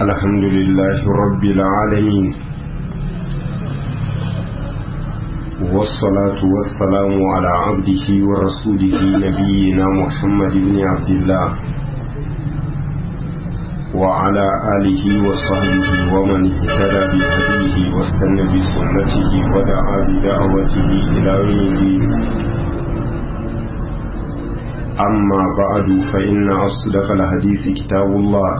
الحمد لله رب العالمين والصلاة والسلام على عبده ورسوله نبينا محمد بن عبد الله وعلى آله وصحبه ومن اهتدى بهديه واستنى بسنته ودعا بدعوته إلى يوم الدين. أما بعد فإن أصدق الحديث كتاب الله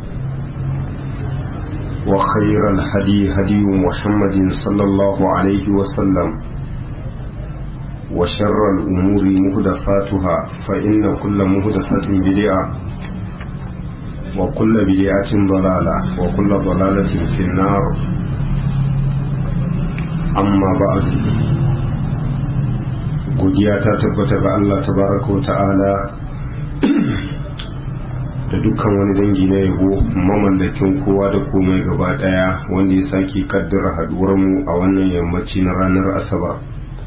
وخير الهدي هدي محمد صلى الله عليه وسلم وشر الأمور محدثاتها فإن كل محدثة بدعة وكل بدعة ضلالة وكل ضلالة في النار. أما بعد godiya ta tabbata ga Allah tabaraka wa ta'ala da dukkan wani dangi na yabo mamallakin kowa da komai gaba daya wanda ya sake kaddara haduwar mu a wannan yammaci na ranar Asabar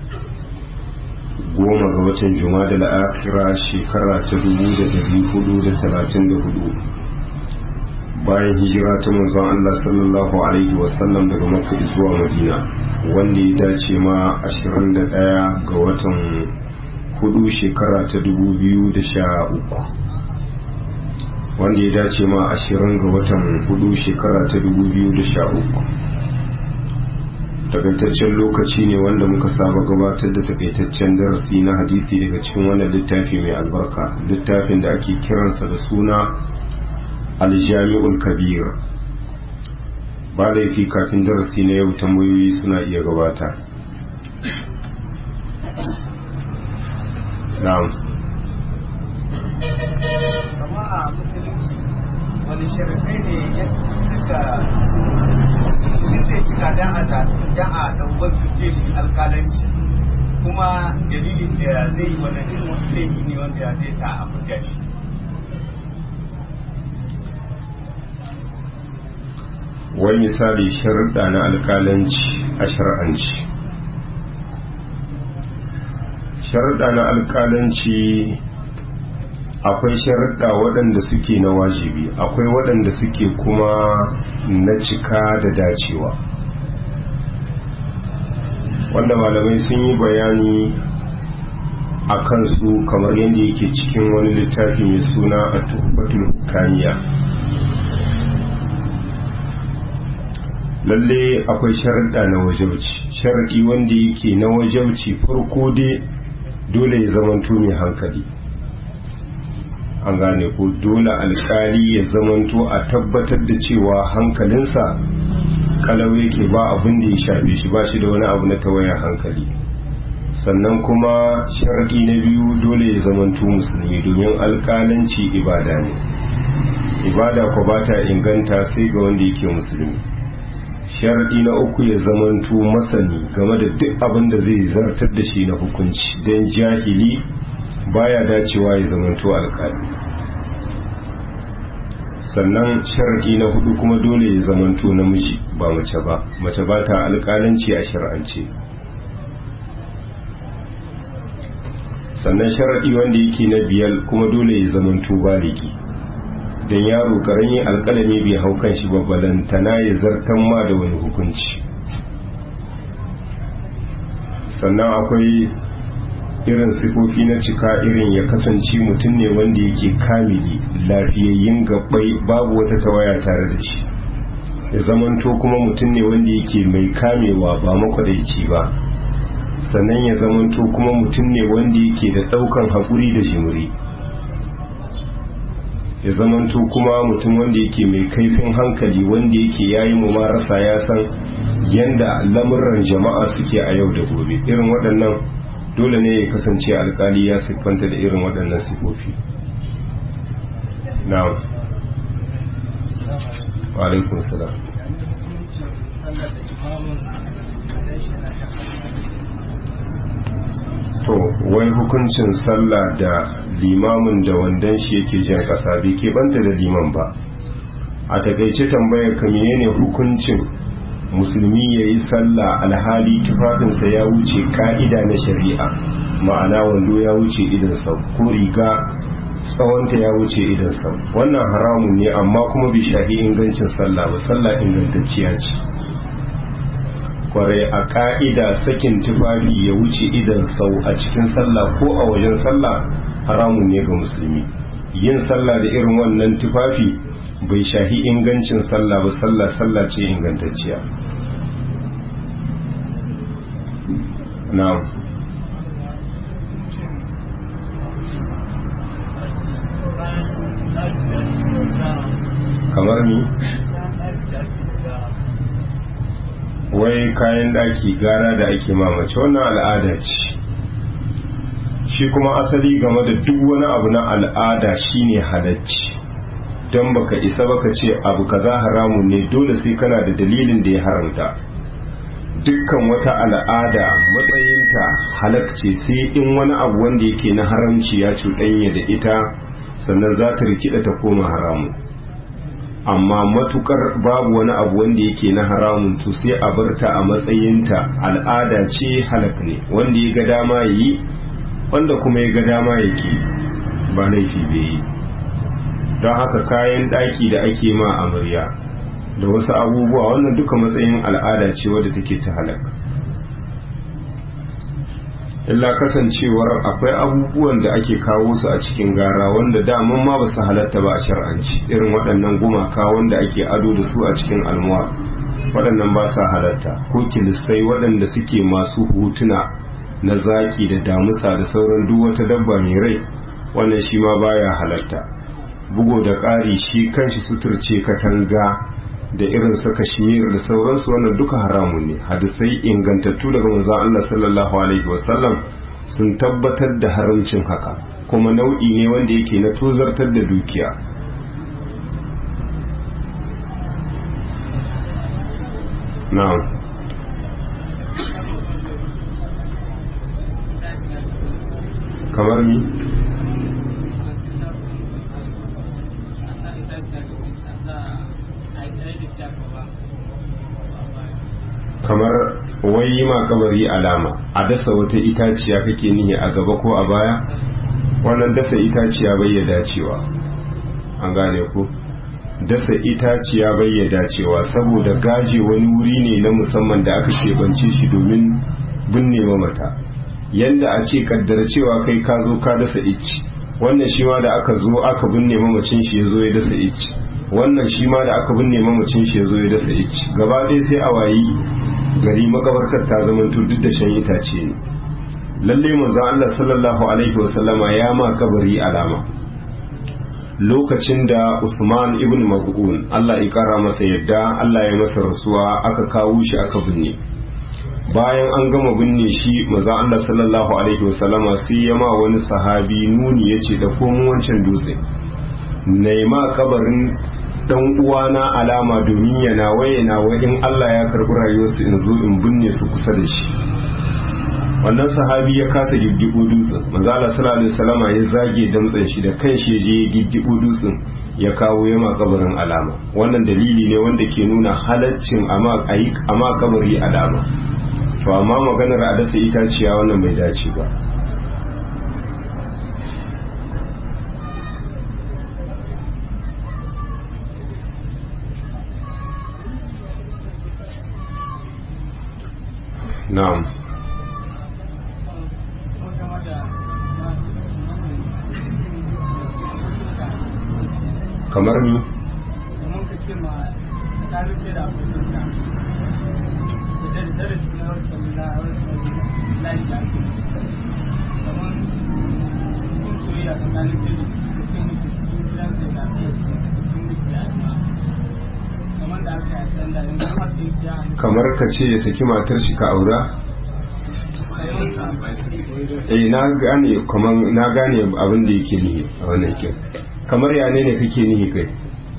10 ga watan Jumada al-Akhira shekara ta 1434 bayan hijira ta manzon Allah sallallahu alaihi wasallam daga Makka zuwa Madina wanda ya dace ma 21 ga watan 4 shekara ta 2013 wanda ya dace ma 20 ga watan 4 shekara ta 2013. Takaitaccen lokaci ne wanda muka saba gabatar da takaitaccen darasi na hadisi daga cikin wannan littafi mai albarka, littafin da ake kiransa da suna Al-Jami'ul Kabir. Ba laifi kafin darasi na yau tambayoyi suna iya gabata. Na'am. Kama a musulunci wani shirkai ne ya cika dan a ɗaubar fice shi alƙalanci kuma dalilin da zai wani irin wasu laifi ne wanda zai sa a fita shi. Wani misali sharuɗa na alƙalanci a shar'anci. Sharuɗa na alƙalanci akwai sharuɗa waɗanda suke na wajibi, akwai waɗanda suke kuma na cika da dacewa, wanda malamai sun yi bayani a kansu kamar yadda yake cikin wani littafi mai suna a tuhfatul hukamiya. Lalle akwai sharuɗa na wajabci. Sharaɗi wanda yake na wajabci farko dai dole ya zamanto mai hankali, an gane ko dole alkali ya zamanto a tabbatar da cewa hankalinsa kalau yake ba abin da ya shafe shi, ba shi da wani abu na tawayar hankali. Sannan kuma sharaɗi na biyu dole ya zamanto musulmi, domin alkalanci ibada ne, ibada ko ba ta inganta sai ga wanda yake musulmi. Sharaɗi na uku ya zamanto masani game da duk abin da zai zartar da shi na hukunci, don jahili baya dacewa ya zamanto alƙali. Sannan sharaɗi na hudu kuma dole ya zamanto namiji ba mace ba, mace ba ta alƙalanci a shar'ance. Sannan sharaɗi wanda yake na biyar kuma dole ya zamanto baligi, don yaro karami alkalami bai hau kan shi babbalantana ya zartan ma da wani hukunci. Sannan akwai irin sifofi na cika, irin ya kasance mutum ne wanda yake kamili, lafiyayyin gabbai, babu wata tawaya tare da shi. Ya zamanto kuma mutum ne wanda yake mai kamewa ba makwadaici ba. Sannan ya zamanto kuma mutum ne wanda yake da daukan haƙuri da jimri. Ya zamanto kuma mutum wanda yake mai kaifin hankali, wanda yake yayi mumarasa, ya san yanda lamuran jama'a suke a yau da gobe. Irin waɗannan dole ne ya kasance alkali ya siffanta da irin waɗannan sifofi. Na'am. Wa alaikum salam. To, wai hukuncin sallah da limamin da wandan shi yake jan ƙasa bai keɓanta da liman ba. A takaice tambayar ka menene hukuncin musulmi ya yi sallah alhali tufafinsa ya wuce ka'ida na shari'a, ma'ana wando ya wuce idansa ko riga tsawonta ya wuce idan sau, wannan haramun ne amma kuma bai shafi ingancin sallah ba, sallah ingantacciya ce. Kwarai a ka'ida sakin tufafi ya wuce idan sau a cikin sallah ko a wajen sallah haramun ne ga musulmi. Yin sallah da irin wannan tufafi bai shafi ingancin sallah ba, sallah ce ingantacciya. Na'am. Kamar ni wai kayan daki gara da ake mamace, wannan al'ada ce, shi kuma asali game da duk wani abu na al'ada shine halacci. don baka isa baka ce abu kaza haramun ne, dole sai kana da dalilin da ya haramta. Dukkan wata al'ada matsayinta halakce sai in wani abu wanda yake na haramci ya cuɗanya da ita sannan za ta rikida ta koma haramun. Amma matukar babu wani abu wanda yake na haramun to sai a barta a matsayinta al'ada ce, halak ne, wanda ya ga dama yi, wanda kuma ya ga dama yake ba laifi bai yi. Don haka kayan daki da ake ma amarya da wasu abubuwa wannan duka matsayin al'ada ce wadda take ta halak. Illa kasancewar akwai abubuwan da ake kawo su a cikin gara wanda daman ma ba su halatta ba a shar'anci, irin waɗannan gumaka wanda ake ado da su a cikin almuwa, waɗannan ba sa halatta. Ko kilistai waɗanda suke masu hutuna na zaki da damusa da sauran duk wata dabba mai rai, wannan shi ma baya halatta. Bugo da ƙari shi kanshi suturce katanga da irin su kashmir da sauransu, wannan duka haramun ne. Hadisai ingantattu daga manzon Allah sallallahu alaihi wasallam sun tabbatar da haramcin haka, kuma nau'i ne wanda yake na tozartar da dukiya. Na'am. Kamar ni? Kamar wai yi ma kabari alama, a dasa wata itaciya kake nihi a gaba ko a baya, wannan dasa itaciya bai ya dacewa, an gane ku, dasa itaciya bai ya dacewa saboda gaje wani wuri ne na musamman da aka keɓance shi domin binne mamata. Yanda a ce kaddara cewa kai ka zo ka dasa icci, wannan shi ma da aka zo aka binne mamacin shi ya zo ya dasa icci, wannan shi ma da aka binne mamacin shi ya zo ya dasa icci, gaba ɗaya sai a wayi gari makabartar ta zama duk da shan itace ne. Lalle manzon Allah sallallahu alaihi wasallama ya ma kabari alama lokacin da Usman ibn Maz'un Allah ya kara masa yadda, Allah ya masa rasuwa, aka kawo shi aka binne. Bayan an gama binne shi, manzon Allah sallallahu alaihi wasallama sai ya ma wani sahabi nuni yace da komo wancan dutse, naima kabarin dan uwana alama domin ya nawaye in Allah ya karbi rayuwarsu in zo in binne su kusa da shi. Wannan sahabi ya kasa giggibo dutsen, manzo Allah sallallahu alaihi wasallam ya zage damtsen shi da kanshi je ya giggibo dutsen ya kawo ya ma kabarin alama. Wannan dalili ne wanda ke nuna halaccin ama kabari alama. To amma maganar a dasa itaciya wannan bai dace ba. Na'am. Kamar ni? Kamar ka ce ya saki matar shi ka aura? Na gane, kamar na gane abin da yake nihi a wannan kin. Kamar ya ne kake nihi kai?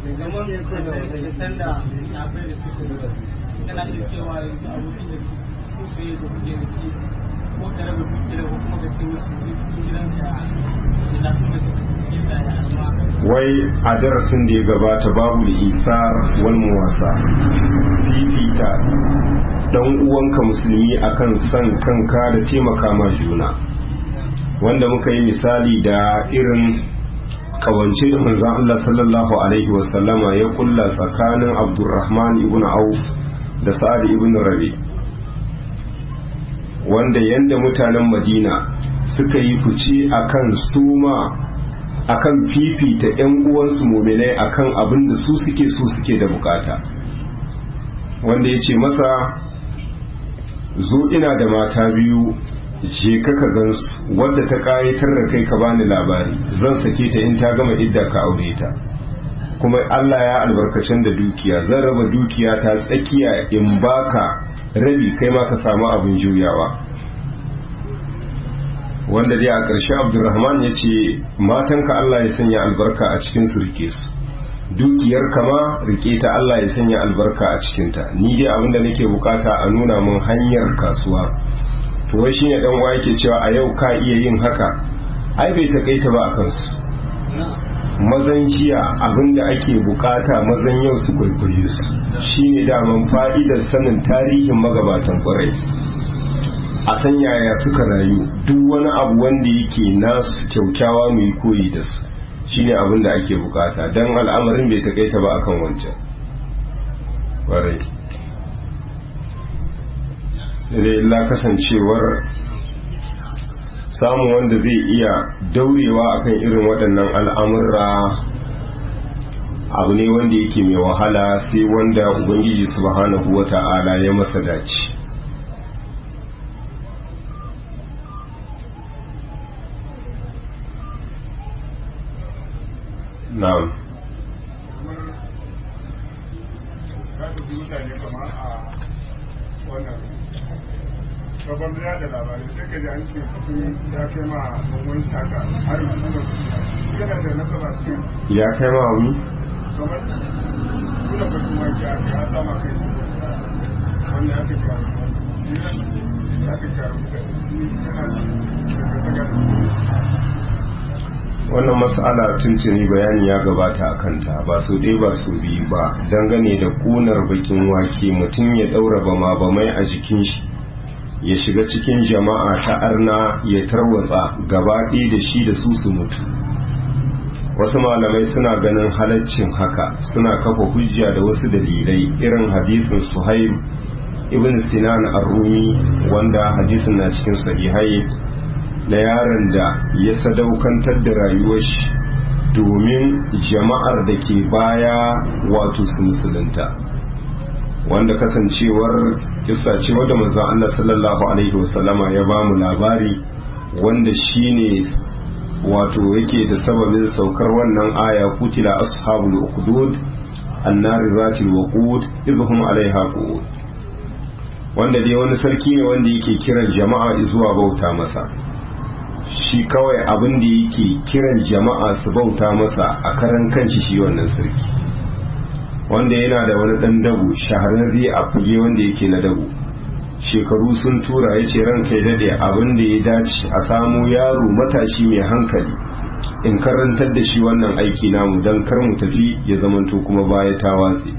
Wai a darasin da ya gabata babu da isar wal muwasa, fifita dan uwanka musulmi akan san kanka da taimaka ma juna, wanda muka yi misali da irin kawance da manzon Allah sallallahu alaihi wasallama ya kulla tsakanin Abdurrahman ibn Auf da Sa'ad ibn Rabi, wanda yanda mutanen Madina suka yi fice akan suma akan fifita ƴan uwansu mu'minai akan abin da su suke da bukata, wanda yace masa zo ina da mata biyu, je ka gansu, wadda ta kayatar da kai ka bani labari, zan sake ta in ta gama idda ka aure ta, kuma Allah ya albarkacin da dukiya, zan raba dukiya ta tsakiya in baka rabi kai ma ka samu abin juyawa. Wanda dai a ƙarshe Abdurrahman ya ce matanka Allah ya sanya albarka a cikin su, rike su, dukiyar kama rike ta Allah ya sanya albarka a cikinta, ni dai abinda nake bukata a nuna mun hanyar kasuwa. To wai shine dan uwa yake cewa a yau ka iya yin haka, ai bai takaita ba a kansu. Mazan jiya abinda ake bukata mazan yau su kwaikwaye su, shine daman fa'idar sanin tarihin magabatan kwarai, a san yaya suka rayu, duk wani abu wanda yake nasu kyaukyawa mai koyi da su, shine abinda ake bukata, dan al'amarin bai takaita ba akan wancan kwarai. sai illa kasancewar samun wanda zai iya daurewa akan irin waɗannan al'amurra abu ne wanda yake mai wahala, sai wanda ubangiji subhanahu wata'ala ya masa dace. na'am gaban da labarai sai ka ji an ce ya kai ma domin shaka har yanzu yana da nasaba cikin ya kai ma wani kamar kuna batun waki ya sama kai wanda ya kai wannan mas'ala tuntuni bayani ya gabata a kanta, ba su ɗaya ba su biyu ba, dangane da ƙunar bakin wake mutum ya ɗaura bama-bamai a jikin shi ya shiga cikin jama'a ta arna ya tarwatsa gaba ɗaya da shi da su mutu. Wasu malamai suna ganin halaccin haka, suna kafa hujja da wasu dalilai irin hadisin Suhaib ibn Sinan ar-Rumi, wanda hadisin na cikin sahihai, na yaron da ya sadaukantar da rayuwar shi domin jama'ar da ke baya wato su musulunta, wanda kasancewar kissa ce wadda manzon Allah sallallahu alaihi wasallama ya ba mu labari, wanda shine wato yake da sababin saukar wannan aya, kutila ashabul ukhdud annari zatil waqud idhum alaiha qu'ud, wanda dai wani sarki ne wanda yake kiran jama'a zuwa bauta masa. Shi kawai abin da yake kiran jama'a su bauta masa a karan kanshi shi wannan sarki, wanda yana da wani dan dabu shahararre a fage wanda yake na dabu, shekaru sun tura ya ce ranka ya dade abin da ya dace a samu yaro matashi mai hankali in karantar da shi wannan aiki namu don kar mu tafi ya zamanto kuma baya ta watse.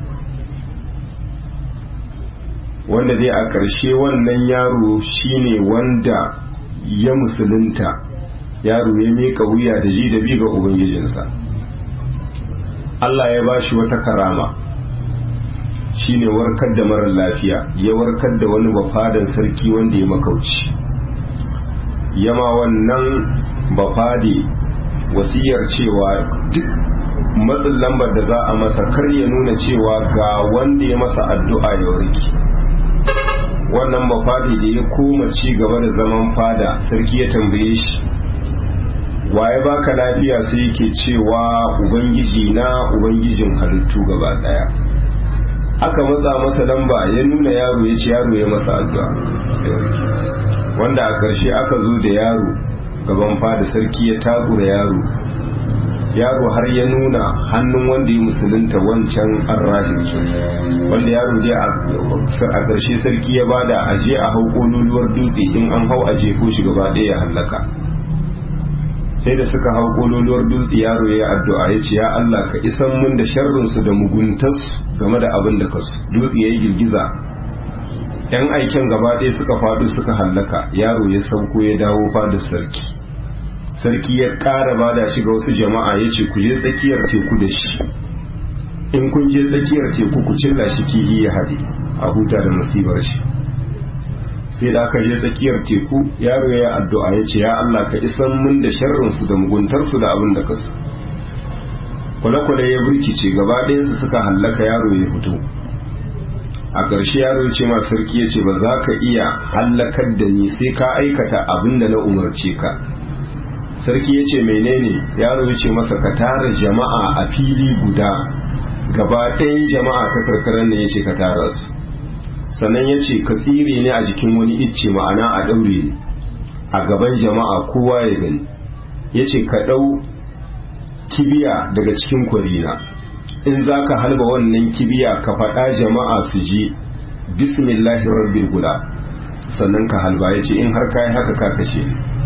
Wanda dai a ƙarshe wannan yaro shine wanda ya musulunta, yaro ya miƙa wuya da ji da bi ga ubangijinsa. Allah ya bashi wata karama, shine warkar da marar lafiya, ya warkar da wani bafadan sarki wanda ya makauci, yama wannan bafade wasiyar cewa duk matsin lambar da za a masa kar ya nuna cewa ga wanda ya masa addu'a ya warke. Wannan bafade da ya koma ci gaba da zaman fada, sarki ya tambaye shi waye baka lafiya, sai yake cewa ubangiji na ubangijin halittu gaba daya. Aka matsa masa lamba ya nuna yaro, ya ce yaro ya masa addu'a, wanda a ƙarshe aka zo da yaro gaban fada, sarki ya takura yaro har ya nuna hannun wanda ya musulunta wancan arrahim, wanda yaro dai a ƙarshe sarki ya bada aje a hau kololuwar dutse, in an hau aje ko shi gaba ɗaya ya hallaka. Sai da suka hau kololuwar dutse, yaro ya yi addu'a ya ce ya Allah ka isan mun da sharrinsu da muguntarsu game da abin da kasu. Dutse ya yi girgiza, yan aiken gaba ɗaya suka faɗo suka hallaka, yaro ya sauko ya dawo fadar sarki. sarki ya ƙara bada shi ga wasu jama'a ya ce ku je tsakiyar teku da shi, in kun je tsakiyar teku ku cilla shi kihi ya haɗe a huta da musibar shi. sai da aka je tsakiyar teku yaro ya addu'a ya ce ya Allah ka isan mun da sharrinsu da muguntarsu da abin da ka su. kwale-kwale ya burkice gaba ɗayansu suka hallaka, yaro ya fito. A ƙarshe yaro ya ce ma sarki ya ce ba za ka iya hallakar da ni sai ka aikata abin da na umarce ka. Sarki ya ce menene? Yaro ya ce masa ka tara jama'a a fili guda, gaba ɗayan jama'a ta karkarar ne ya ce ka tara su. Sannan ya ce ka tsire ne a jikin wani icce, ma'ana a ɗaure ne a gaban jama'a kowa ya gani. Ya ce ka ɗau kibiya daga cikin kwarina, in za ka halba wannan kibiya ka faɗa jama'a su ji bismillahir rabbil gula, sannan ka halba. Ya ce in har ka yi haka ka kashe.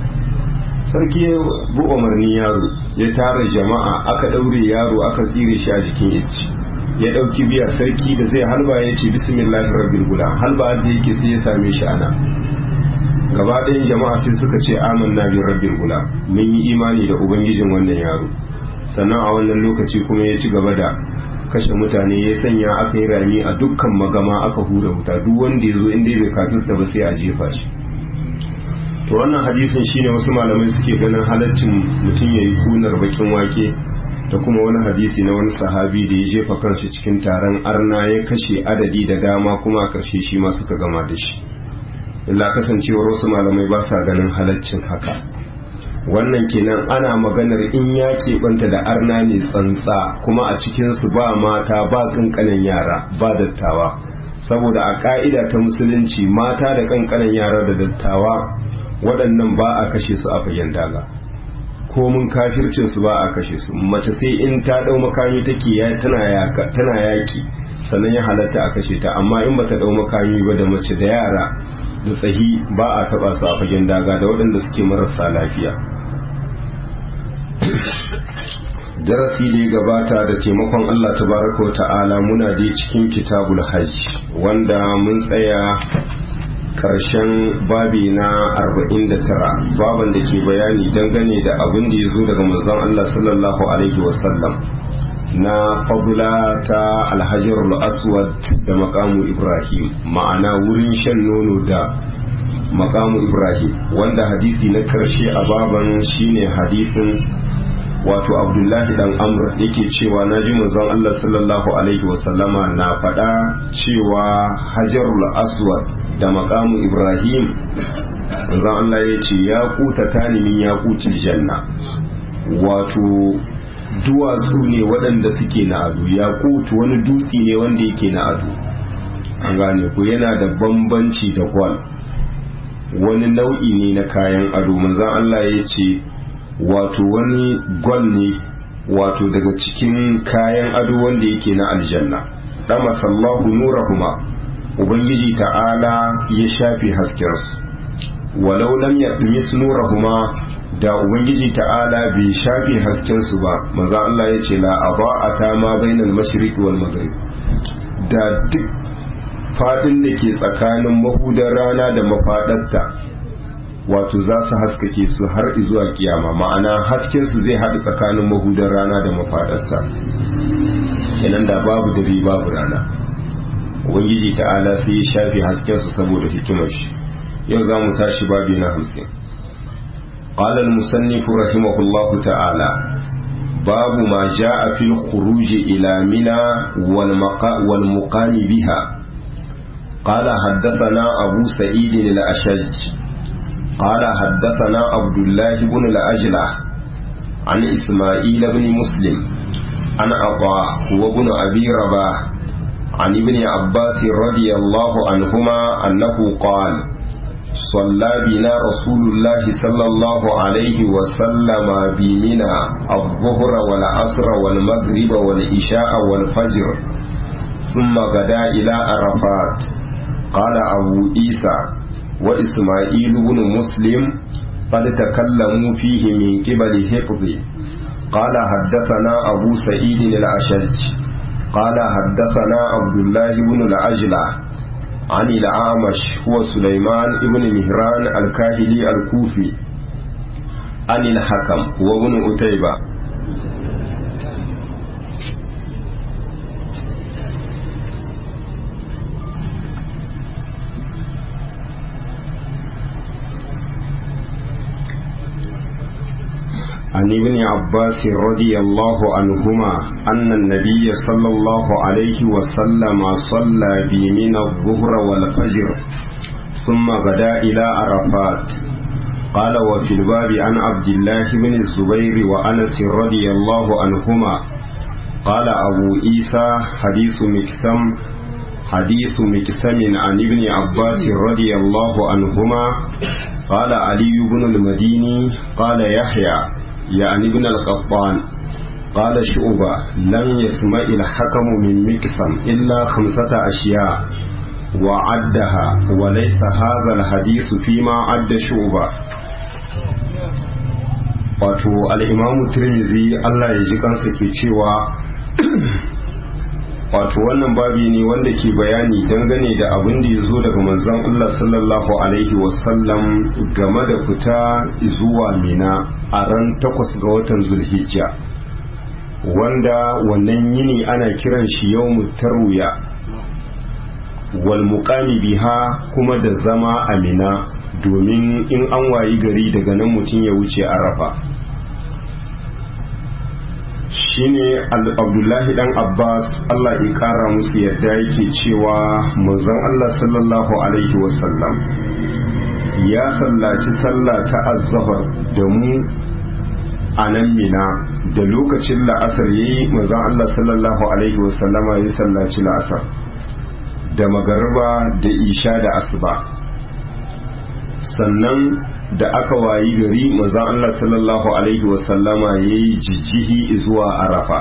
Sarki ya bu umarni yaro ya tara jama'a, aka ɗaure yaro aka tsire shi a jikin icce, ya ɗauki biya. Sarki da zai halba ya ce bismillahir rabbil gula, halba da yake sai ya same shi ana. Gaba ɗayan jama'a sai suka ce amanna bi rabbil gula, mun yi imani da ubangijin wannan yaro. Sannan a wannan lokaci kuma ya ci gaba da kashe mutane, ya sanya aka yi rami a dukkan magama aka hura wuta, duk wanda ya zo inda bai kafirta ba sai a jefa shi. To wannan hadisin shine wasu malamai suke ganin halaccin mutum ya yi kunar bakin wake, da kuma wani hadisi na wani sahabi da ya jefa kanshi cikin taron arna ya kashe adadi da dama, kuma a ƙarshe shi ma suka gama da shi. Illa kasancewar wasu malamai ba sa ganin halaccin haka. Wannan kenan ana maganar in ya keɓanta da arna ne tsantsa, kuma a cikinsu ba mata ba ƙanƙanan yara ba dattawa, saboda a ƙa'ida ta musulunci mata da ƙanƙanan yara da dattawa waɗannan ba a kashe su a fagen daga, ko mun kafircin su ba a kashe su. Mace sai in ta ɗau makami take tana yaƙi sannan ya halatta a kashe ta, amma in bata ɗau makami ba da mace da yara da tsahi ba a taɓa su a fagen daga, da waɗanda suke marasa lafiya. Darasi da ya gabata da taimakon Allah tabaraka wa ta'ala muna je cikin kitabul hajj, wanda mun tsaya karshen babi na 49, baban da ke bayani dangane da abin da ya zo daga manzon Allah sallallahu alaihi wasallam na fadula ta alhajarul aswad da makamu Ibrahim, ma'ana wurin shan nono da makamu Ibrahim, wanda hadisi na karshe a baban shine hadisin wato Abdullahi dan Amr yake cewa naji manzon Allah sallallahu alaihi wasallama na faɗa cewa hajarul aswad da makamu Ibrahim, manzon Allah ya ce ya kuta tanimin ya kuci janna, wato duwatsu ne waɗanda suke na ado. Ya kutu wani dutse ne wanda yake na ado, an gane ku, yana da bambanci da gwal, wani nau'i ne na kayan ado. Manzon Allah ya ce wato wani gwal ne wato daga cikin kayan ado wanda yake na aljanna. Dama sallahu nurahuma, ubangiji ta'ala ya shafe haskensu. Walau lam yatmis nurahuma, da ubangiji ta'ala bai shafe haskensu ba, manzo Allah ya ce la aba'ata ma bainal mashriq wal maghrib, da duk fadin da ke tsakanin mahudar rana da mafadarta wato za su haskake su har zuwa kiyama, ma'ana haskensu zai haɗu tsakanin mahudar rana da mafadarta, kenan da babu dare babu rana. Ubangiji ta'ala sai ya shafe haskensu saboda hikimar shi. Yau za mu tashi babi na 50. قال المصنف رحمه الله تعالى باب ما جاء في الخروج إلى منى والمقام بها. قال حدثنا أبو سعيد الأشج قال حدثنا عبد الله بن الأجلة عن إسماعيل بن مسلم عن عطاء وابن أبي رباح عن ابن عباس رضي الله عنهما أنه قال صلى بنا رسول الله صلى الله عليه وسلم بمنى الظهر والعصر والمغرب والعشاء والفجر ثم غدا إلى عرفات. قال أبو عيسى وإسماعيل بن مسلم قد تكلموا فيه من قبل حفظ. قال حدثنا أبو سعيد الأشج قال حدثنا عبد الله بن العجلة عن الأعمش هو سليمان بن مهران الكاهلي الكوفي عن الحكم وابن أتيبة عن ابن عباس رضي الله عنهما أن النبي صلى الله عليه وسلم صلى بمنى الظهر والفجر ثم غدا إلى عرفات. قال وفي الباب عن عبد الله بن الزبير وأنس رضي الله عنهما قال أبو عيسى حديث مكسم عن ابن عباس رضي الله عنهما قال علي بن المديني قال يحيى يعني ابن القطان قال شعبة لم يسمع الحكم من مكسم إلا 5 أشياء وعدها وليس هذا الحديث فيما عد شعبة. wato al'imamu tirmidhi Allah ya ji kansa ke cewa wato wannan babi ne wanda ke bayani dangane da abin da ya zo daga manzon Allah sallallahu alaihi wasallam game da fita zuwa Mina a ran 8 ga watan Zulhijja, wanda wannan yini ana kiran shi yawmut tarwiya wal muqami biha, kuma da zama a Mina domin in an wayi gari daga nan mutum ya wuce Arafa. Shine Abdullahi dan Abbas Allah ya kara musu yadda yake cewa manzon Allah sallallahu alaihi wasallam ya sallaci sallah ta azhar da mu a nan Mina, da lokacin la'asar yayi manzon Allah sallallahu alaihi wasallama ya sallaci la'asar da magariba da isha da asuba. Sannan da aka wayi gari manzon Allah sallallahu alaihi wasallama yayi jijjihi zuwa Arafa.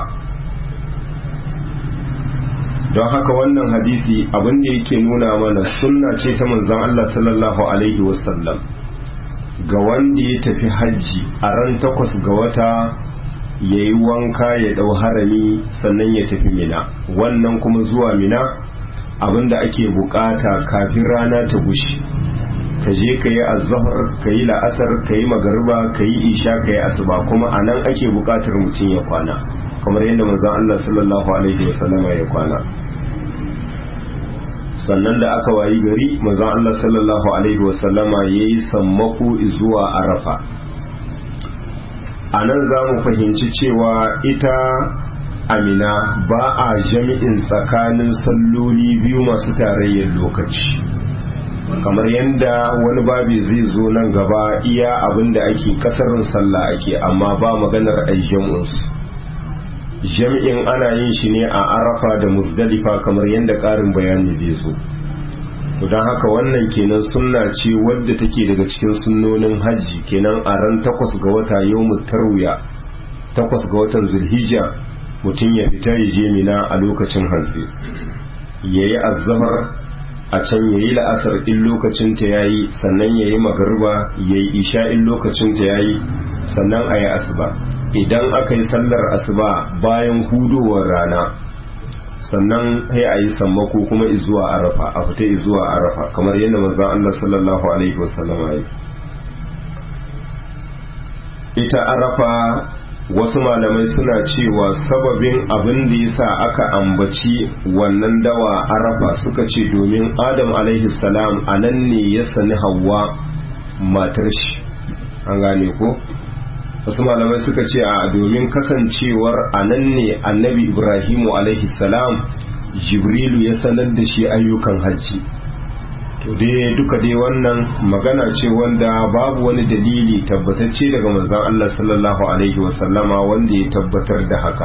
Don haka wannan hadisi abin da yake nuna mana sunna ce ta manzon Allah sallallahu alaihi wasallam ga wanda ya tafi hajji a ran 8 ga wata yayi wanka ya dau harami sannan ya tafi Mina. Wannan kuma zuwa Mina abinda ake bukata kafin rana ta gushi, ka je ka yi azhar, ka yi la'asar, ka yi magariba, ka yi isha, ka yi asuba, kuma a nan ake bukatar mutum ya kwana kamar yadda manzon Allah sallallahu alaihi wasallama ya kwana. Sannan da aka wayi gari manzon Allah sallallahu alaihi wasallama yayi sammako zuwa Arafa. A nan za mu fahimci cewa ita Amina ba a jami'in tsakanin salloli biyu masu tarayyar lokaci, kamar yadda wani babi zai zo nan gaba iya abinda ake kasarin sallah ake, amma ba maganar ayyamunsu. Jami'in ana yin shi ne a Arafa da Muzdalifa kamar yadda ƙarin bayani zai zo. Don haka wannan kenan sunna ce wadda take daga cikin sunnonin hajji, kenan a ran 8 ga wata yawmut tarwiya, 8 ga watan Zulhijja mutum ya fita ya je Mina a lokacin hantsi, yayi azhar a can yayi la'asar in lokacin ta yayi, sannan yayi magriba, yayi isha in lokacin ta yayi, sannan ayi asuba. Idan aka yi sallar asuba bayan hudowar rana, sannan sai ayi sammako kuma izuwa Arafa, a fita izuwa Arafa kamar yadda manzon Allah sallallahu alaihi wasallam yayi. Ita Arafa wasu malamai suna cewa sababin abin da yasa aka ambaci wannan dawa Arafa suka ce domin Adam alaihi salam anan ne ya sani Hawwa matar shi, an gane ko. Wasu malamai suka ce a domin kasancewar anan ne annabi Ibrahimu alaihi salam Jibrilu ya sanar da shi ayyukan hajji. To dai duka dai wannan magana ce wanda babu wani dalili tabbatacce daga manzon Allah sallallahu alaihi wasallama wanda ya tabbatar da haka.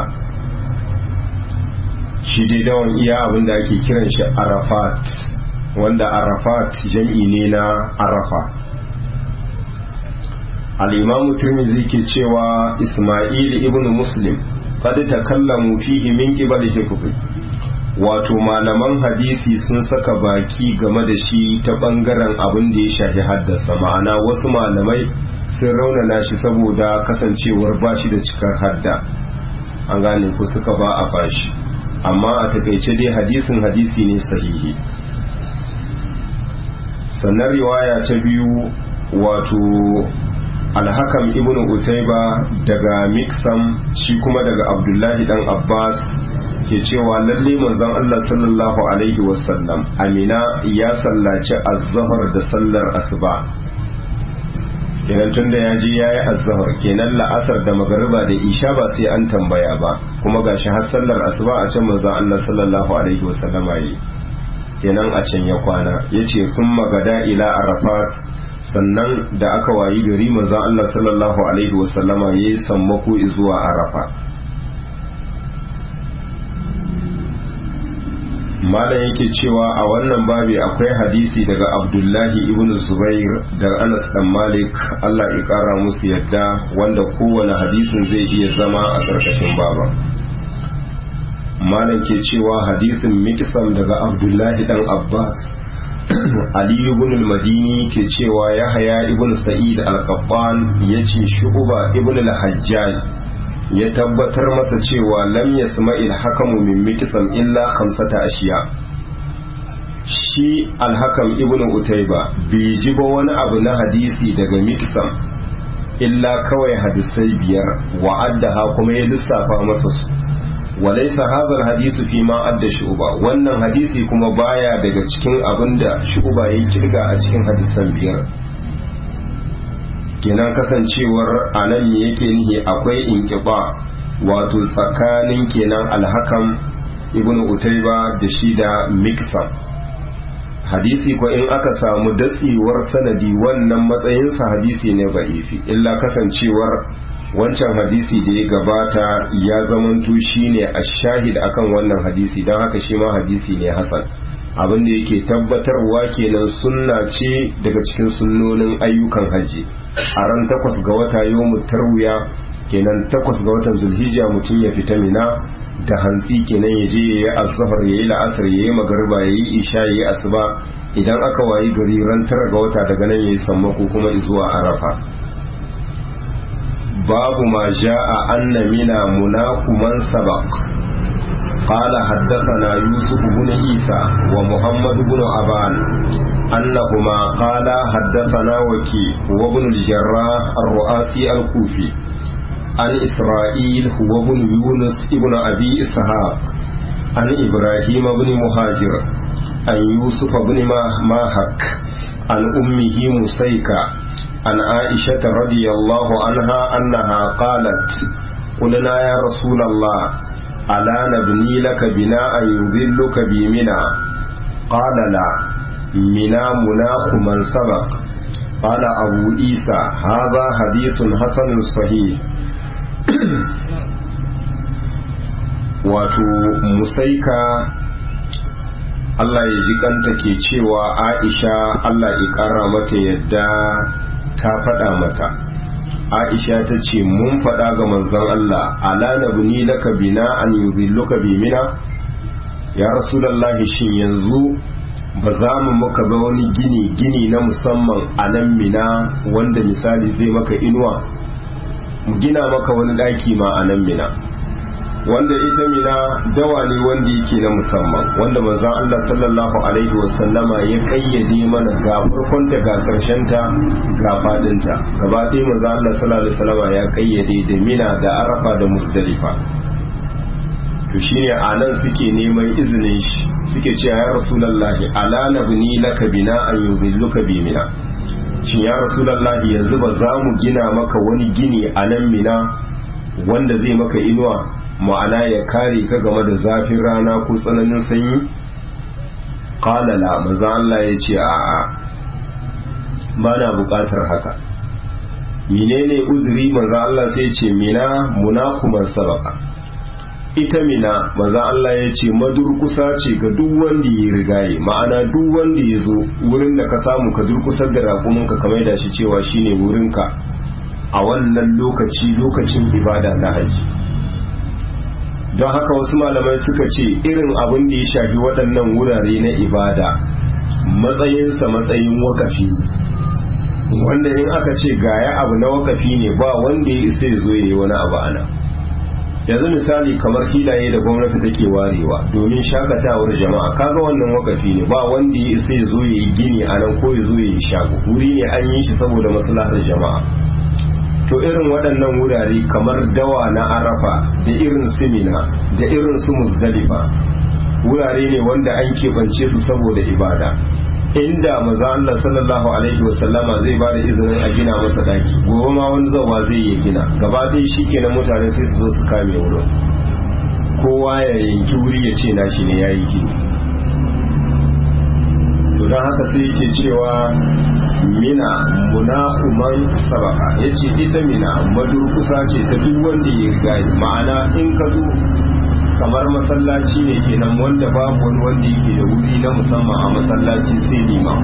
Shi dai dawon iya abin da ake kiran shi Arafat, wanda Arafat jam'i ne na Arafa. Al-Imam Tirmidhi ke cewa Isma'il ibn Muslim qad takallamu fihi min qibali hifzi, wato malaman hadisi sun saka baki game da shi ta bangaren abin da ya shafi haddasa, ma'ana wasu malamai sun raunana shi saboda kasancewar bashi da cikar hadda, an gane ku suka ba a fashi, amma a takaice dai hadisin hadisi ne sahihi. Sannan riwaya ta biyu, wato Al-Hakam ibn Utayba daga Miksam shi kuma daga Abdullahi dan Abbas ke cewa lalle manzon Allah sallallahu alaihi wasallam Amina ya sallaci az-zuhr da sallar asuba. Kenan tunda ya je yayi az-zuhr kenan la'asar da magariba da isha ba sai an tambaya ba, kuma gashi har sallar asuba a can manzon Allah sallallahu alaihi wasallama yi. Kenan a can ya kwana, yace thumma gada ila Arafat, sannan da aka wayi gari manzon Allah sallallahu alaihi wasallama yayi sammako zuwa Arafa. Malam yake cewa a wannan babi akwai hadisi daga Abdullahi ibn Zubair da Anas dan Malik, Allah ya kara musu yadda, wanda kowane hadisin zai iya zama a ƙarƙashin baba. Malam ke cewa hadisin Miqsam daga Abdullahi dan Abbas, Ali ibn al-Madini ke cewa Yahya ibn Sa'id al-Qattan yace Shu'ba ibn al-Hajjaj ya tabbatar masa cewa lam yasma'il hakamu min Miqsam illa khamsata ashiya. Shi al-Hakam ibn Utayba bai ji ba wani abu na hadisi daga Miqsam illa kawai hadisai biyar, wa'addaha kuma ya lissafa masa su. walaysa hadha al-hadisu fi ma adda Shu'ba, wannan hadisi kuma baya daga cikin abinda Shu'ba ya kirga a cikin hadisan biyar. Kenan kasancewar anan me yake nihi akwai inqiba, wato tsakanin kenan al-Hakam ibn Utayba da shi da Miqsam. Hadisi ko in aka samu datsiwar sanadi wannan matsayinsa hadisi ne ba'ifi, illa kasancewar wancan hadisi da ya gabata ya zamanto shine ash-shahid akan wannan hadisi, don haka shi ma hadisi ne hasan. Abin da yake tabbatarwa kenan sunna ce daga cikin sunnonin ayyukan haji. A ran 8 ga wata yawmut tarwiya, kenan 8 ga watan Zulhijja mutum ya fita Mina da hantsi, kenan ya je yayi azhar yayi la'asar yayi magriba yayi isha yayi asuba. Idan aka wayi gari ran 9 ga wata daga nan yayi sammako kuma zuwa Arafa. Babu ma ja'a anna Mina munaku man sabaq. قال حدثنا يوسف بن عيسى ومحمد بن أبان أنهما قال حدثنا وكيع وابن الجراح الرؤاسي الكوفي عن إسرائيل هو ابن يونس ابن أبي إسحاق عن إبراهيم بن مهاجر عن يوسف بن ماهك عن أمه مسيكة عن عائشة رضي الله عنها أنها قالت قلنا يا رسول الله ألا نبني لك بناء يذلك بمنى؟ قال لا، منى مناخ من سبق. قال أبو عيسى هذا حديث حسن صحيح. wato musaika Allah ya ji kanta ke cewa Aisha Allah ya ƙara mata yadda ta faɗa mata. Aisha ta ce mun faɗa ga manzon Allah, ala nabni laka bina an yuzilluka bi mina? Ya Rasulullahi, shin yanzu ba za mu maka ba wani gini na musamman a nan Mina wanda misali zai maka inuwa? Mu gina maka wani ɗaki ma a nan Mina, wanda ita Mina dawa ne wanda yake na musamman, wanda manzon Allah sallallahu alaihi wasallama ya kayyade mana ga farkonta ga ta ga fadinta. Gaba ɗaya manzon Allah sallallahu alaihi wasallama ya kayyade da Mina da Arafa da Muzdalifa. To shine a nan suke neman izinin shi, suke cewa ya Rasulullahi ala nabni laka bina an yuzilluka bi Mina? Shin ya Rasulullahi yanzu ba za mu gina maka wani gini a nan Mina wanda zai maka inuwa, ma'ana ya kare ka game da zafin rana ko tsananin sanyi? Qala la, manzo Allah ya ce a'a, ba na bukatar haka. Menene uzuri? Manzo Allah sai ya ce Mina munaku man sabaka. Ita Mina, manzo Allah ya ce madurkusa ce ga duk wanda ya rigaye, ma'ana duk wanda ya zo wurin da ka samu ka durkusar da raƙuminka ka maida shi cewa shine wurinka a wannan lokacin ibada na haji. Don haka wasu malamai suka ce irin abin da ya shafi waɗannan wurare na ibada matsayinsa matsayin wakafi, wanda in aka ce gaya abu na wakafi ne ba wanda ya isa ya zo ya yi wani abu ana. Yanzu misali kamar filaye da gwamnati take warewa domin shakatawar jama'a, kaga wannan wakafi ne, ba wanda ya isa ya zo ya yi gini a nan ko ya zo ya yi shago. Wuri ne an yi shi saboda maslahar jama'a. to irin waɗannan wurare kamar dawa na arafa da irin su mina da irin su muzdalifa wurare ne wanda an keɓance su saboda ibada. Inda maza Allah sallallahu alaihi wasallama zai ba da izinin a gina masa daki, gobe ma wani zawa zai yi gina, gaba ɗaya shi kenan mutane sai su zo su kame wurin, kowa ya yanki wuri ya ce nashi ne ya yi gini. To don haka sai yake cewa mina munafuman sabaka, ya ce ita mina madurkusa ce ta duk wanda ya riga, ma'ana in ka zo kamar masallaci ne kenan wanda babu wani wanda yake da wuri na musamman a masallaci sai liman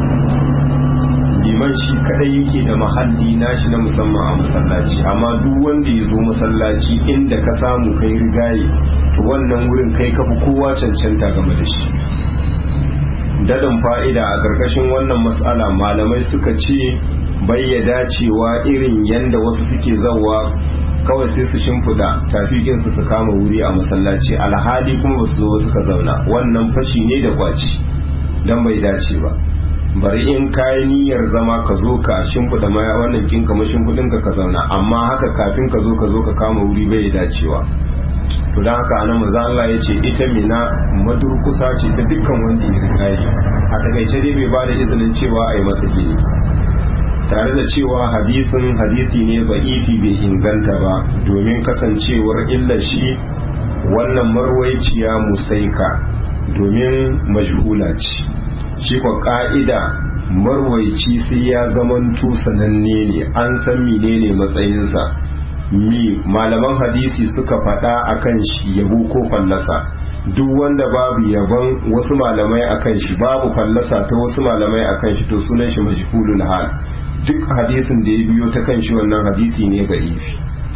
shi kadai yake da mahalli nashi na musamman a masallaci, amma duk wanda ya zo masallaci inda ka samu kai rigaye to wannan wurin kai kafi kowa cancanta game da shi. Dadin fa'ida a ƙarƙashin wannan mas'ala malamai suka ce bayyada cewa irin yanda wasu suke zawa kawai sai su shimfida tafikinsu su kama wuri a masallaci alhali kuma ba su zo suka zauna, wannan fashi ne da kwaci don bai dace ba. Bari in kayi niyyar zama ka zo ka shimfida wannan kinka mashimfidin ka zauna, amma haka kafin ka zo ka kama wuri bai dacewa. To don haka anan manzo Allah ya ce ita mina madurkusa ce ta dukkan wanda ya riga, a takaice dai bai ba da izinin cewa a yi masa gini, tare da cewa hadisi ne ba'ifi bai inganta ba, domin kasancewar illar shi wannan marwaiciya musaika, domin majhula ce. Shi kwa ka'ida marwaici sai ya zamanto sananne ne, an san menene matsayinsa, malaman hadisi suka faɗa akan shi yabo ko fallasa. Duk wanda babu yabon wasu malamai akan shi, babu fallasa ta wasu malamai akan shi, to sunan shi majhulul hal. Duk hadisin da ya biyo ta kan shi wannan hadisi ne da'ifi.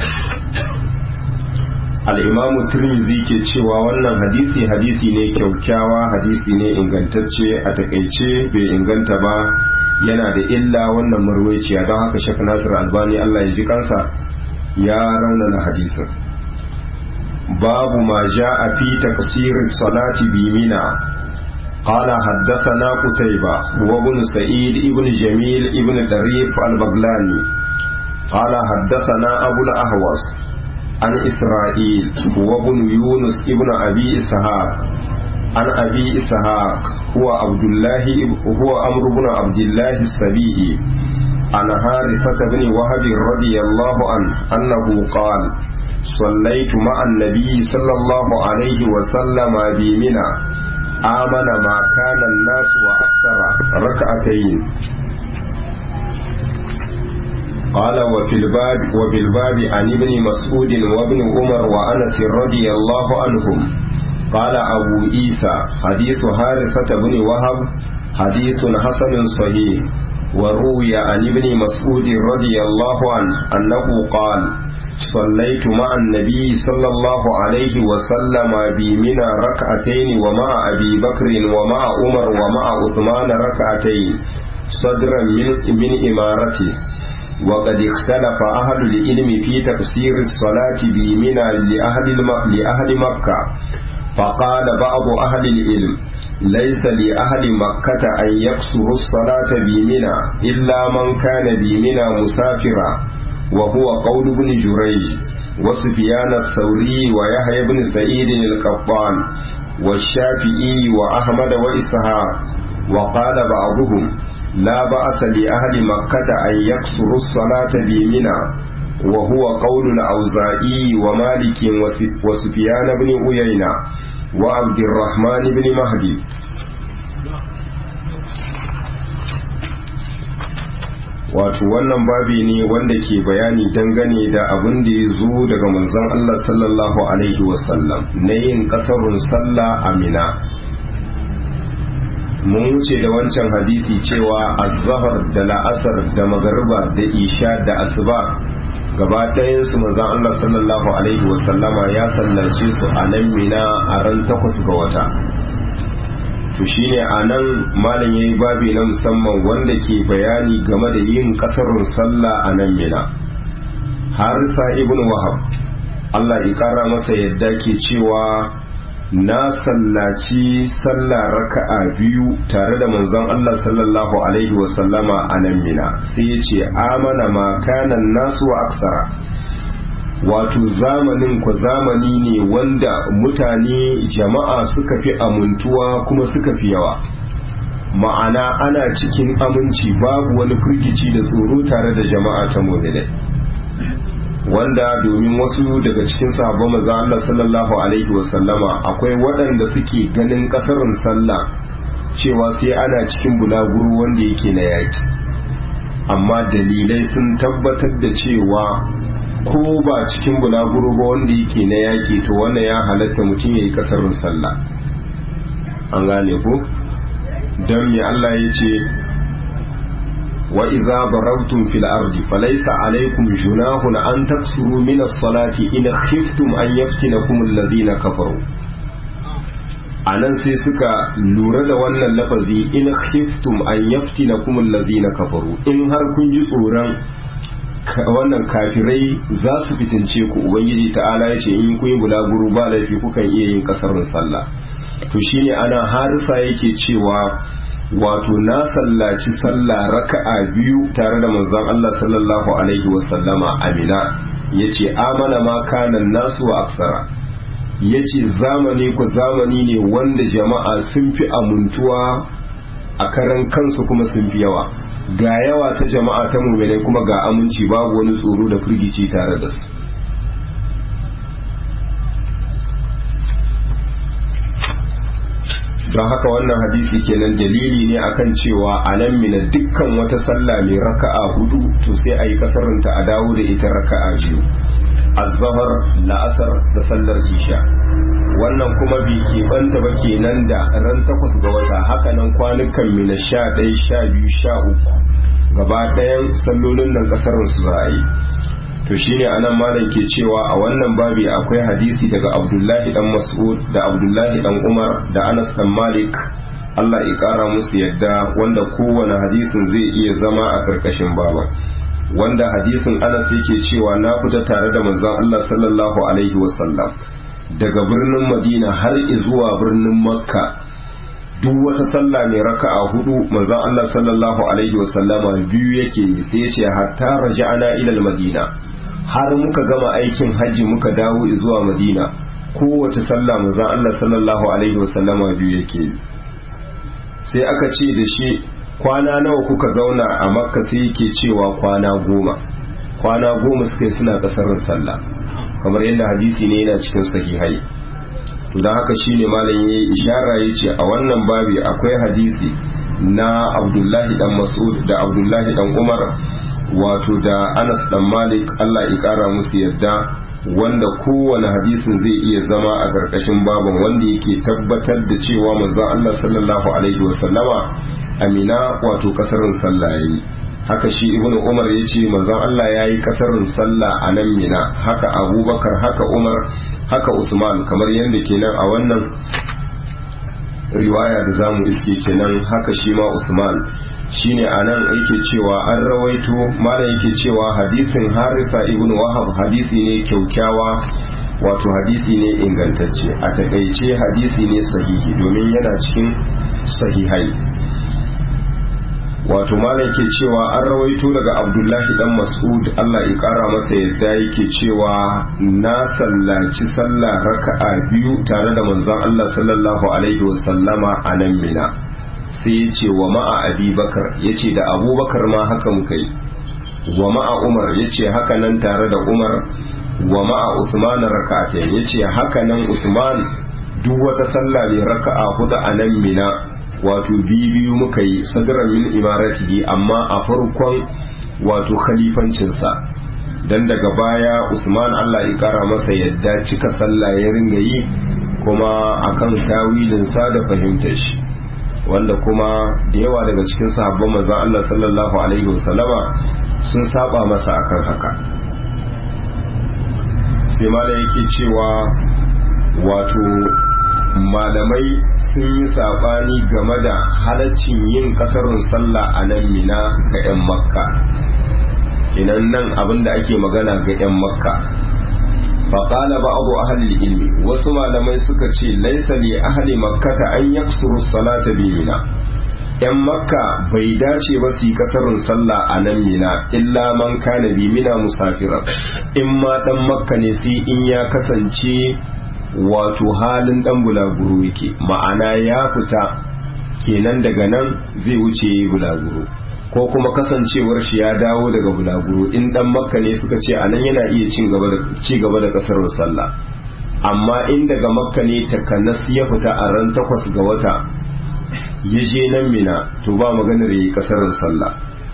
Al-Imamu Tirmidhi ke cewa wannan hadisi ne kyaukyawa, hadisi ne ingantacce, a takaice bai inganta ba, yana da illa wannan marwaiciya, don haka Sheikh Nasir Albani Allah ya ji kansa ya raunana hadisin. Babu ma ja'a fi taqsir salati bi Mina. قال حدثنا قتيبة وابن سعيد ابن جميل ابن طريف البغلاني قال حدثنا أبو الأهوص عن إسرائيل وابن يونس ابن أبي إسحاق عن أبي إسحاق هو عمرو بن عبد الله السبيعي عن حارثة بن وهب رضي الله عنه أنه قال صليت مع النبي صلى الله عليه وسلم بمنى آمن ما كان الناس وأكثر ركعتين. قال وفي الباب عن ابن مسعود وابن عمر وأنس رضي الله عنهم. قال أبو عيسى حديث حارثة بن وهب حديث حسن صحيح. وروي عن ابن مسعود رضي الله عنه أنه قال صليت مع النبي صلى الله عليه وسلم بمنى ركعتين ومع أبي بكر ومع عمر ومع عثمان ركعتين صدرا من إمارته. وقد اختلف أهل العلم في تفسير الصلاة بمنى لأهل مكة، فقال بعض أهل العلم ليس لأهل مكة أن يقصروا الصلاة بمنى إلا من كان بمنى مسافرا، وهو قول ابن جريج وسفيان الثوري ويحيى بن سعيد القطان والشافعي وأحمد وإسحاق. وقال بعضهم لا بأس لأهل مكة أن يقصروا الصلاة بمنى، وهو قول الأوزاعي ومالك وسفيان بن عيينة وعبد الرحمن بن مهدي. wato wannan babi ne wanda ke bayani dangane da abin da ya zo daga manzon Allah sallallahu alaihi wasallam na yin kasarun sallah a Mina. Mun wuce da wancan hadisi cewa azhar da la'asar da magariba da isha da asuba gaba ɗayansu manzon Allah sallallahu alaihi wasallama ya sallace su a nan Mina a ran 8 ga wata. To shine a nan malam yayi babi na musamman wanda ke bayani game da yin kasarun sallah a nan Mina. Harisa ibn Wahab Allah ya kara masa yadda ke cewa na sallaci sallah raka'a biyu tare da manzon Allah sallallahu alaihi wasallama a nan Mina, sai ya ce amana ma kana nasu wa aksara, wato zamanin ku zamani ne wanda mutane jama'a suka fi amintuwa kuma suka fi yawa, ma'ana ana cikin aminci babu wani firgici da tsoro tare da jama'a ta mu'minai, wanda domin wasu daga cikin sahabban manzon Allah sallallahu alaihi wasallama akwai waɗanda suke ganin kasarin sallah cewa sai ana cikin bulaguro wanda yake na yaki, amma dalilai sun tabbatar da cewa ko ba cikin bulaguro ba wanda yake na yaki to wannan ya halatta mutum yayi kasarin sallah. An gane ko dan me Allah ya ce wa idza darabtum fil ardi falaysa alaykum junahun an taksuru min as-salati in khiftum an yaftinakum alladhina kafaru. Anan sai suka lura da wannan lafazi in khiftum an yaftinakum alladhina kafaru, in har kun ji tsoron wannan kafirai za su fitince ku, ubangiji ta'ala ya ce in kun yi bulaguro ba laifi kukan iya yin kasarin sallah. To shine ana harisa yake cewa wato na sallaci sallah raka'a biyu tare da manzon Allah sallallahu alaihi wasallama Amina, yace amana ma kana nasu wa aksara, yace zamani ku zamani ne wanda jama'a sun fi amintuwa a karan kansu kuma sun fi yawa, ga yawa ta jama'a ta mu'minai kuma ga aminci babu wani tsoro da firgici tare da su. don haka wannan hadisi kenan dalili ne akan cewa a nan mina dukkan wata sallah mai raka'a hudu to sai a yi kasarinta a dawo da ita raka'a biyu, azhar, la'asar da sallar isha. wannan kuma bai keɓanta ba kenan da ran 8 ga wata, haka nan kwanukan mina 11, 12, 13 gaba ɗayan sallolin nan kasarin su za a yi. to shine anan malam ke cewa a wannan babi akwai hadisi daga Abdullahi dan Mas'ud da Abdullahi dan Umar da Anas dan Malik, Allah ya kara musu yadda, wanda kowane hadisin zai iya zama a karkashin baba. Wanda hadisin Anas yake cewa na fita tare da manzon Allah sallallahu alaihi wasallam daga birnin Madina har zuwa birnin Makka, duk wata sallah mai raka'a hudu manzon Allah sallallahu alaihi wasallama biyu yake, sai ya ce hatta raja'ana ila al-Madina, har muka gama aikin hajji muka dawo zuwa Madina, kowace sallah manzon Allah sallallahu alaihi wasallama biyu yake. sai aka ce da shi kwana nawa kuka zauna a Makka, sai yake cewa kwana 10 suka yi suna kasarin sallah, kamar yadda hadisi ne yana cikin sahihai. to don haka shine malam yayi ishara yace a wannan babi akwai hadisi na Abdullahi dan Mas'ud da Abdullahi dan Umar, wato da Anas dan Malik, Allah ya kara musu yadda, wanda kowane hadisin zai iya zama a karkashin babin, wanda yake tabbatar da cewa manzon Allah sallallahu alaihi wasallama Amina wato kasarin sallah yayi. haka shi Ibnu Umar yace manzon Allah yayi kasarin sallah a nan Mina, haka Abubakar, haka Umar, haka Usman, kamar yadda kenan a wannan riwaya da zamu iske kenan haka shi ma Usman. shine anan yake cewa an rawaito mala yake cewa hadisin Haritha ibn Wahab hadisi ne kyaukyawa, wato hadisi ne ingantacce, a takaice hadisi ne sahihi domin yana cikin sahihai. wato mala yake cewa an rawaito daga Abdullahi dan Mas'ud, Allah ya kara masa yadda, yake cewa na sallaci sallah raka'a biyu tare da manzon Allah sallallahu alaihi wasallama a nan Mina. sai ya ce wa ma'a Abi Bakar, ya ce da Abubakar ma haka muka yi, wa ma'a Umar, ya ce haka nan tare da Umar, wa ma'a Usman raka'atain, ya ce haka nan Usman duk wata sallah ne raka'a hudu a nan Mina, wato biyu muka yi, sadran min imaratihi, amma a farkon wato khalifancinsa, dan daga baya Usman Allah ya kara masa yadda cika sallah ya ringa yi, kuma akan tawilinsa da fahimtar shi, wanda kuma da yawa daga cikin sahabban manzon Allah sallallahu alaihi wasallama sun saba masa akan haka. sai malam yake cewa wato malamai sun yi sabani game da halaccin yin kasarun sallah a nan Mina ga 'yan Makka. kenan nan abinda ake magana ga 'yan Makka, faƙala ba abu ahalil ilmi wasu malamai suka ce laisa li ahli makkata an yaksuru salata bi mina yan makka bai dace ba su yi kasarun sallah a nan mina illa man kana bi mina musafiran in ma dan makka ne sai in ya kasance wato halin dan bulaguro yake ma'ana ya fita kenan daga nan zai wuce bulaguro ko kuma kasancewar shi ya dawo daga bulaguro in dan makka ne suka ce anan yana iya ci gaba da kasar sallah amma in daga makka ne takanas ya fita a ran 8 ga wata ya je nan mina to ba maganar yi kasar sallah.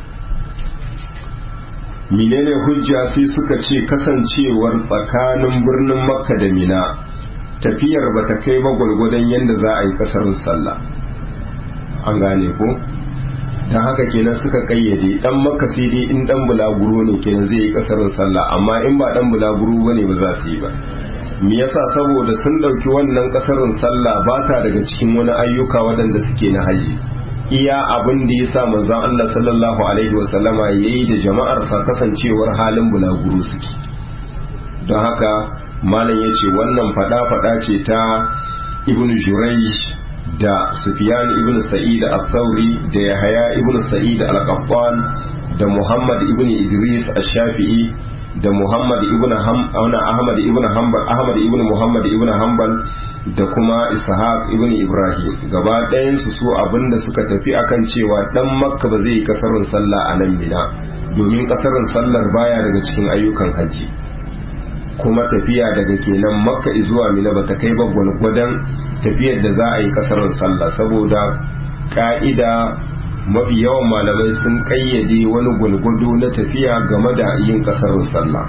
Menene hujja sai suka ce kasancewar tsakanin birnin makka da mina tafiyar bata kai ba gwargwadon yadda za a yi kasar sallah an gane ko ta haka kenan suka kayyade dan makka sai dai in dan bulaguro ne kenan zai yi kasarin sallah amma in ba dan bulaguro bane ba za su yi ba me yasa saboda sun dauki wannan kasarin sallah ba ta daga cikin wani ayyuka waɗanda suke na haji iya abin da yasa manzon Allah sallallahu alaihi wasallama yayi da jama'ar sa kasancewar halin bulaguro suke don haka malam yace wannan fada ce ta ibnu jurayj da Sufyan ibn Sa'id al-Thawri da Yahya ibn Sa'id al-Qattan da Muhammad ibn Idris al-Shafi'i da Muhammad ibn Ahmad ibn Hanbal Ahmad ibn Muhammad ibn Hanbal da kuma Ishaq ibn Ibrahim gaba ɗayan su abinda suka tafi akan cewa dan Makka ba zai yi kasarin sallah a nan Mina domin kasarin sallar baya daga cikin ayyukan haji kuma tafiya daga kenan Makka zuwa Mina bata kai ba gwargwadon tafiyar da za a yi kasarar sallah saboda ka'ida mafi yawan malamai sun kayyade wani gwalgwado na tafiya game da yin kasarar sallah.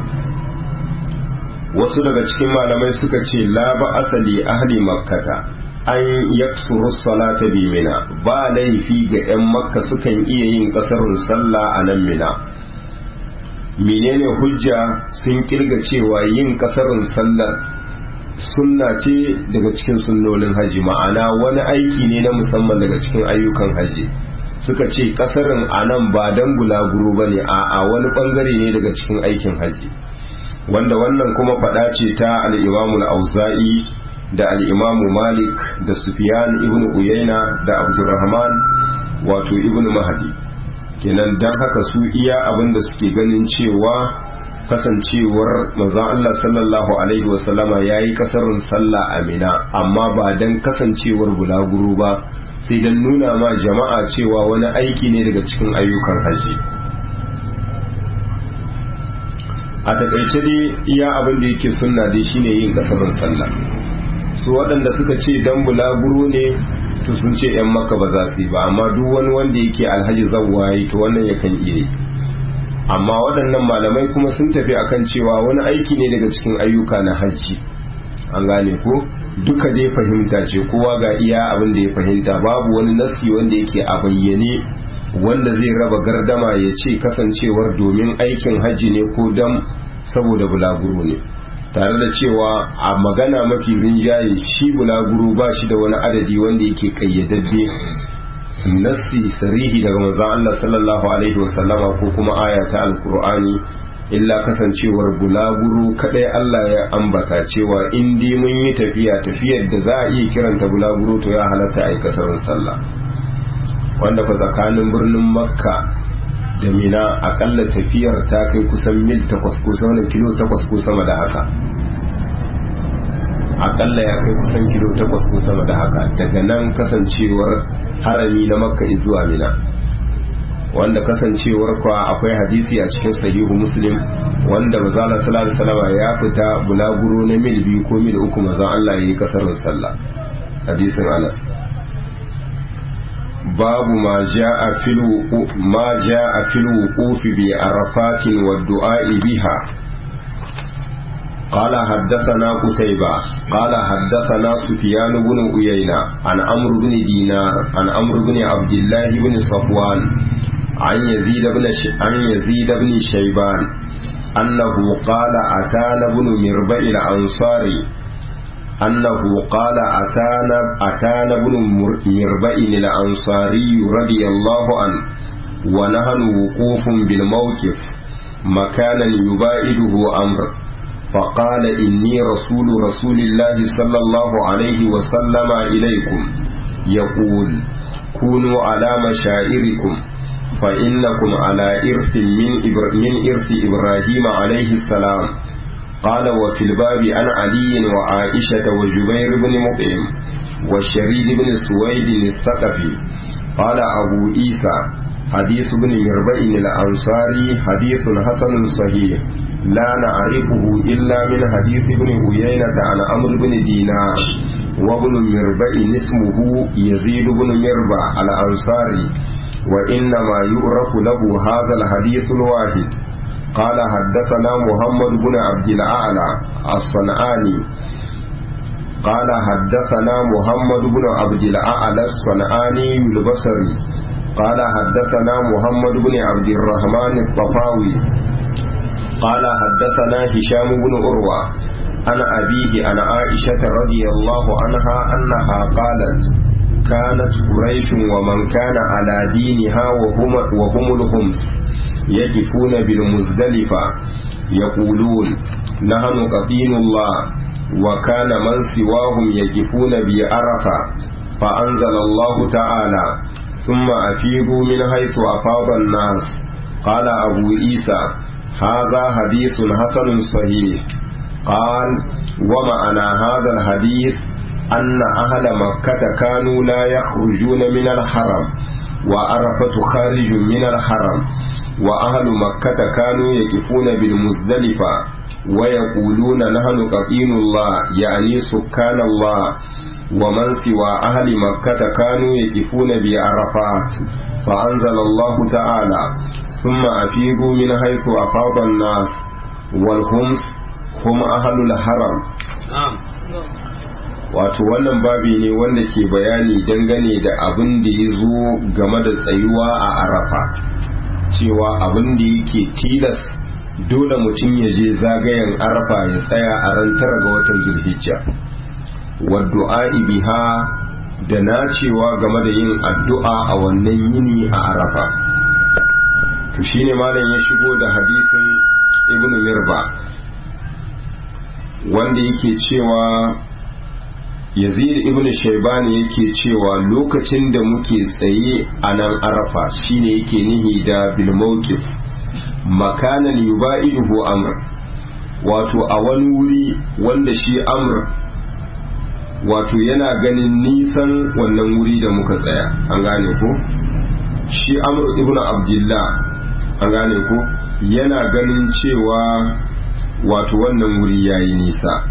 Wasu daga cikin malamai suka ce la ba asali ahli makkata an yaksuru salata bi mina ba laifi ga 'yan makka sukan iya yin kasarar sallah a nan mina. Menene hujja sun kirga cewa yin kasarar sallar sunna ce daga cikin sunnonin haji ma'ana wani aiki ne na musamman daga cikin ayyukan haji suka ce kasarin anan ba dan bulaguro bane a wani bangare ne daga cikin aikin haji wanda wannan kuma fada ce ta al-Imam al-Auza'i da al-Imam Malik da Sufyan ibn Uyayna da Abdurrahman wato ibn Mahdi kenan dan haka su iya abinda suke ganin cewa kasancewar manzon Allah sallallahu alaihi wasallama yayi kasarin sallah a Mina amma ba dan kasancewar bulaguro ba sai dan nuna ma jama'a cewa wani aiki ne daga cikin ayyukan haji a takaice dai iya abin da yake sunna dai shine yin kasarin sallah su waɗanda suka ce dan bulaguro ne to sun ce yan makka ba za su yi ba amma duk wani wanda yake alhaji zawwayi to wannan yakan iya yi amma waɗannan malamai kuma sun tafi akan cewa wani aiki ne daga cikin ayyuka na hajji an gane ko duka dai fahimta ce kowa ga iya abin da ya fahimta babu wani nasi wanda yake a bayyane wanda zai raba gardama ya ce kasancewar domin aikin hajji ne ko dam saboda bulaguro ne tare da cewa a magana mafi rinjaye shi bulaguro ba shi da wani adadi wanda yake kayyadadde nassi sarihi daga manzon Allah sallallahu alaihi wasallama ko kuma aya ta alqur'ani illa kasancewar bulaguro kadai Allah ya ambata cewa in dai mun yi tafiyar da za a iya kiranta bulaguro to ya halatta a yi kasarin sallah wanda fa tsakanin birnin makka da mina akalla tafiyar ta kai kusan mil 8 ko sama kilo 8 ko sama da haka akalla ya kai kusan kilo 8 ko sama da haka daga nan kasancewar harami na makka zuwa mina wanda kasancewar kwa akwai hadisi a cikin sahihu muslim wanda manzon sallallahu alaihi wasallam ya fita bulaguro na mil 2 ko mil 3 manzon Allah yayi kasarin sallah hadisin Anas babu ma jaa fil wuquf bi arafat wa du'a biha قال حدثنا قتيبة قال حدثنا سفيان بن عيينة عن عمرو بن دينار عن عمرو بن عبد الله بن صفوان عن يزيد بن شيبان أنه قال أتانا بن مربع الأنصاري أنه قال أتانا بن مربع الأنصاري رضي الله عنه ونحن وقوف بالموقف مكانا يباعده أمر فقال إني رسول الله صلى الله عليه وسلم إليكم يقول كونوا على مشاعركم فإنكم على إرث من إرث إبراهيم عليه السلام. قال وفي الباب عن علي وعائشة وجبير بن مطعم والشريد بن سويد الثقفي. قال أبو عيسى حديث بن مربئ الأنصاري حديث حسن صحيح لا نعرفه إلا من حديث ابن عيينة عن عمرو بن دينار وابن مربئ اسمه يزيد بن مربع الأنصاري وإنما يعرف له هذا الحديث الواحد. قال حدثنا محمد بن عبد الأعلى الصنعاني قال حدثنا محمد بن عبد الأعلى الصنعاني البصري قال حدثنا محمد بن عبد الرحمن الطفاوي قال حدثنا هشام بن عروة عن أبيه عن عائشة رضي الله عنها أنها قالت كانت قريش ومن كان على دينها وهم الخمس يقفون بالمزدلفة يقولون نحن قطين الله وكان من سواهم يقفون بعرفة فأنزل الله تعالى ثم أفيضوا من حيث أفاض الناس. قال أبو عيسى هذا حديث حسن صحيح. قال ومعنى هذا الحديث أن أهل مكة كانوا لا يخرجون من الحرم وعرفة خارج من الحرم وأهل مكة كانوا يقفون بالمزدلفة ويقولون نحن قطين الله يعني سكان الله ومن سوى أهل مكة كانوا يقفون بعرفات فأنزل الله تعالى ثم أفيضوا من حيث أفاض الناس والخمس هم أهل الحرم. wato wannan babi ne wanda ke bayani dangane da abin da ya zo game da tsayuwa a arafa cewa abin da yake tilas dole mutum ya je zagayen arafa ya tsaya a ran 9 ga watan zulhijja waddu'a biha da nacewa game da yin addu'a a wannan yini a arafa. to shine malam ya shigo da hadisin ibnu mirba wanda yake cewa yazid ibn shaybani yake cewa lokacin da muke tsaye a nan arafa shine yake nihi da bil mawqif makanan yubaiduhu amr wato a wani wuri wanda shi amr wato yana ganin nisan wannan wuri da muka tsaya an gane ko shi amr ibn abdullah an gane ko yana ganin cewa wato wannan wuri yayi nisa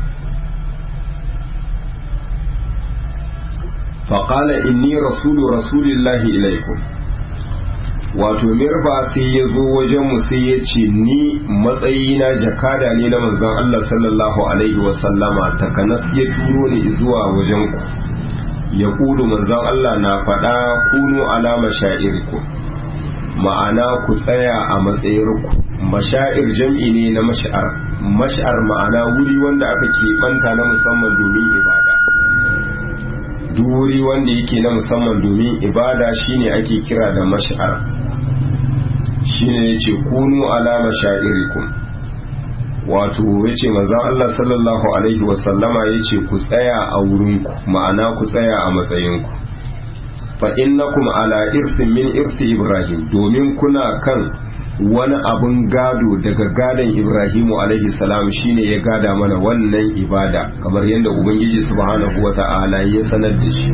faƙala inni rasulillahi ilaikum wato mirba sai ya zo wajenmu sai ya ce ni matsayina jakada ne na manzon Allah sallallahu alaihi wasallama takanas ya turo ni zuwa wajenku ya kudu manzon Allah na faɗa kunu ala mashairikum ma'ana ku tsaya a matsayirku mashair jam'i ne na mash'ar ma'ana wuri wanda aka keɓanta na musamman domin ibada duk wuri wanda yake na musamman domin ibada shine ake kira da mash'ar shine yace kunu ala mashairikum wato yace manzon Allah sallallahu alaihi wasallama yace ku tsaya a wurinku ma'ana ku tsaya a matsayinku fa innakum ala irsin min irsi ibrahim domin kuna kan wani abun gado daga gadon ibrahimu alaihi salam shine ya gada mana wannan ibada kamar yadda ubangiji subhanahu wata'ala ya sanar da shi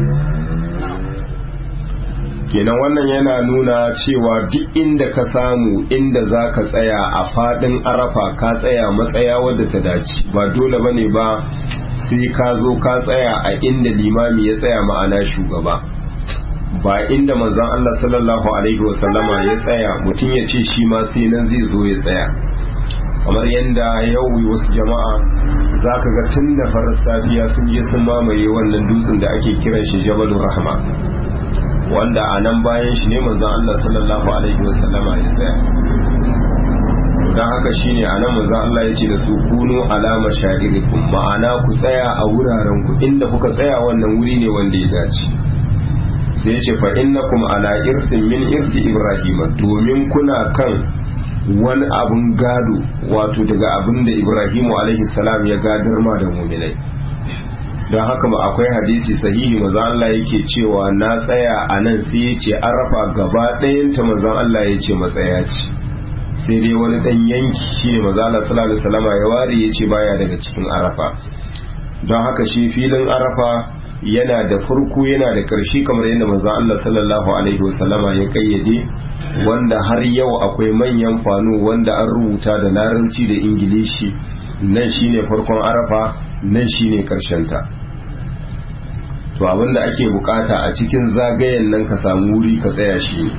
kenan wannan yana nuna cewa duk inda ka samu inda za ka tsaya a fadin arafa ka tsaya matsaya wadda ta dace ba dole bane ba sai ka zo ka tsaya a inda limami ya tsaya ma'ana shugaba ba inda manzon Allah sallallahu alaihi wasallama ya tsaya mutum ya ce shi ma sai nan zai zo ya tsaya kamar yadda yau wasu jama'a za ka ga tun da farar safiya sun je sun mamaye wannan dutsen da ake kiran shi jabalur rahma wanda a nan bayan shi ne manzon Allah sallallahu alaihi wasallama ya tsaya don haka shine a nan manzon Allah ya ce da su kunu ala mashairikum ma'ana ku tsaya a wuraren ku inda kuka tsaya wannan wuri ne wanda ya dace sai ya ce fa innakum ala irsin min irsi ibrahim domin kuna kan wani abun gado wato daga abin da Ibrahimu alaihi salam ya gadar ma da mu'minai. don haka ba akwai hadisi sahihi manzon Allah yake cewa na tsaya a nan sai ya ce arafa gaba ɗayanta manzon Allah ya ce matsaya ce, sai dai wani ɗan yanki shi ne manzon Allah sallallahu alaihi wasallam ya ware ya ce baya daga cikin arafa. don haka shi filin arafa yana da farko yana da ƙarshe kamar yadda manzon Allah sallallahu alaihi wasallama ya kayyade, wanda har yau akwai manyan fano wanda an rubuta da larabci da ingilishi, nan shine farkon arafa nan shine ta. to abinda ake bukata a cikin zagayen nan ka samu wuri ka tsaya shi ne.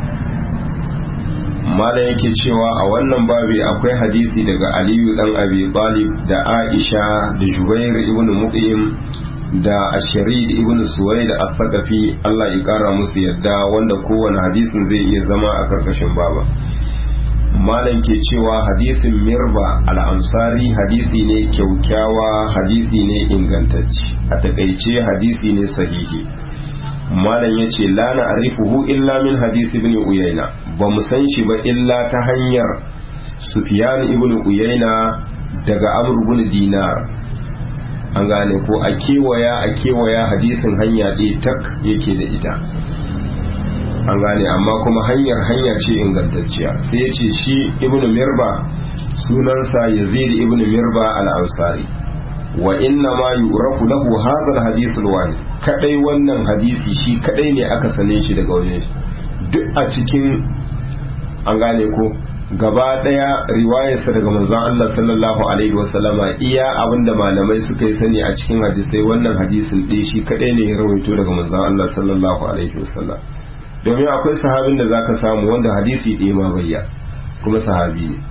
malam yake cewa a wannan babi akwai hadisi daga Aliyu dan Abi Talib da Aisha da Jubair ibn Mut'im da Asharid ibn Suwaid al-Thaqafi, Allah ya kara musu yadda, wanda kowane hadisin zai iya zama a karkashin baba. malam ke cewa hadisin Mirba al-Ansari hadisi ne kyaukyawa, hadisi ne ingantacce, a takaice hadisi ne sahihi. malam yace la na'rifuhu illa min hadisi ibn Uyayna, ba mu san shi ba illa ta hanyar Sufyan ibn Uyayna daga Amr ibn Dinar. an gane ko a kewaya hadisin hanya ɗaya tak yake da ita, an gane, amma kuma hanya ce ingantacciya. sai ya ce shi ibn Mirba sunansa Yazid ibn Mirba al-Ansari, wa inna ma yu'rafu lahu hadha al-hadith al-wahid, kadai wannan hadisi shi kadai ne aka sane shi daga wajen shi, duk a cikin an gane ko gaba daya riwayarsa daga manzon Allah sallallahu alaihi wasallama iya abinda malamai suka yi sani a cikin hadisai, wannan hadisin ɗaya shi kadai ne ya rawaito daga manzon Allah sallallahu alaihi wasallam. domin akwai sahabin da zaka samu wanda hadisi ɗaya ma bayya kuma sahabi ne.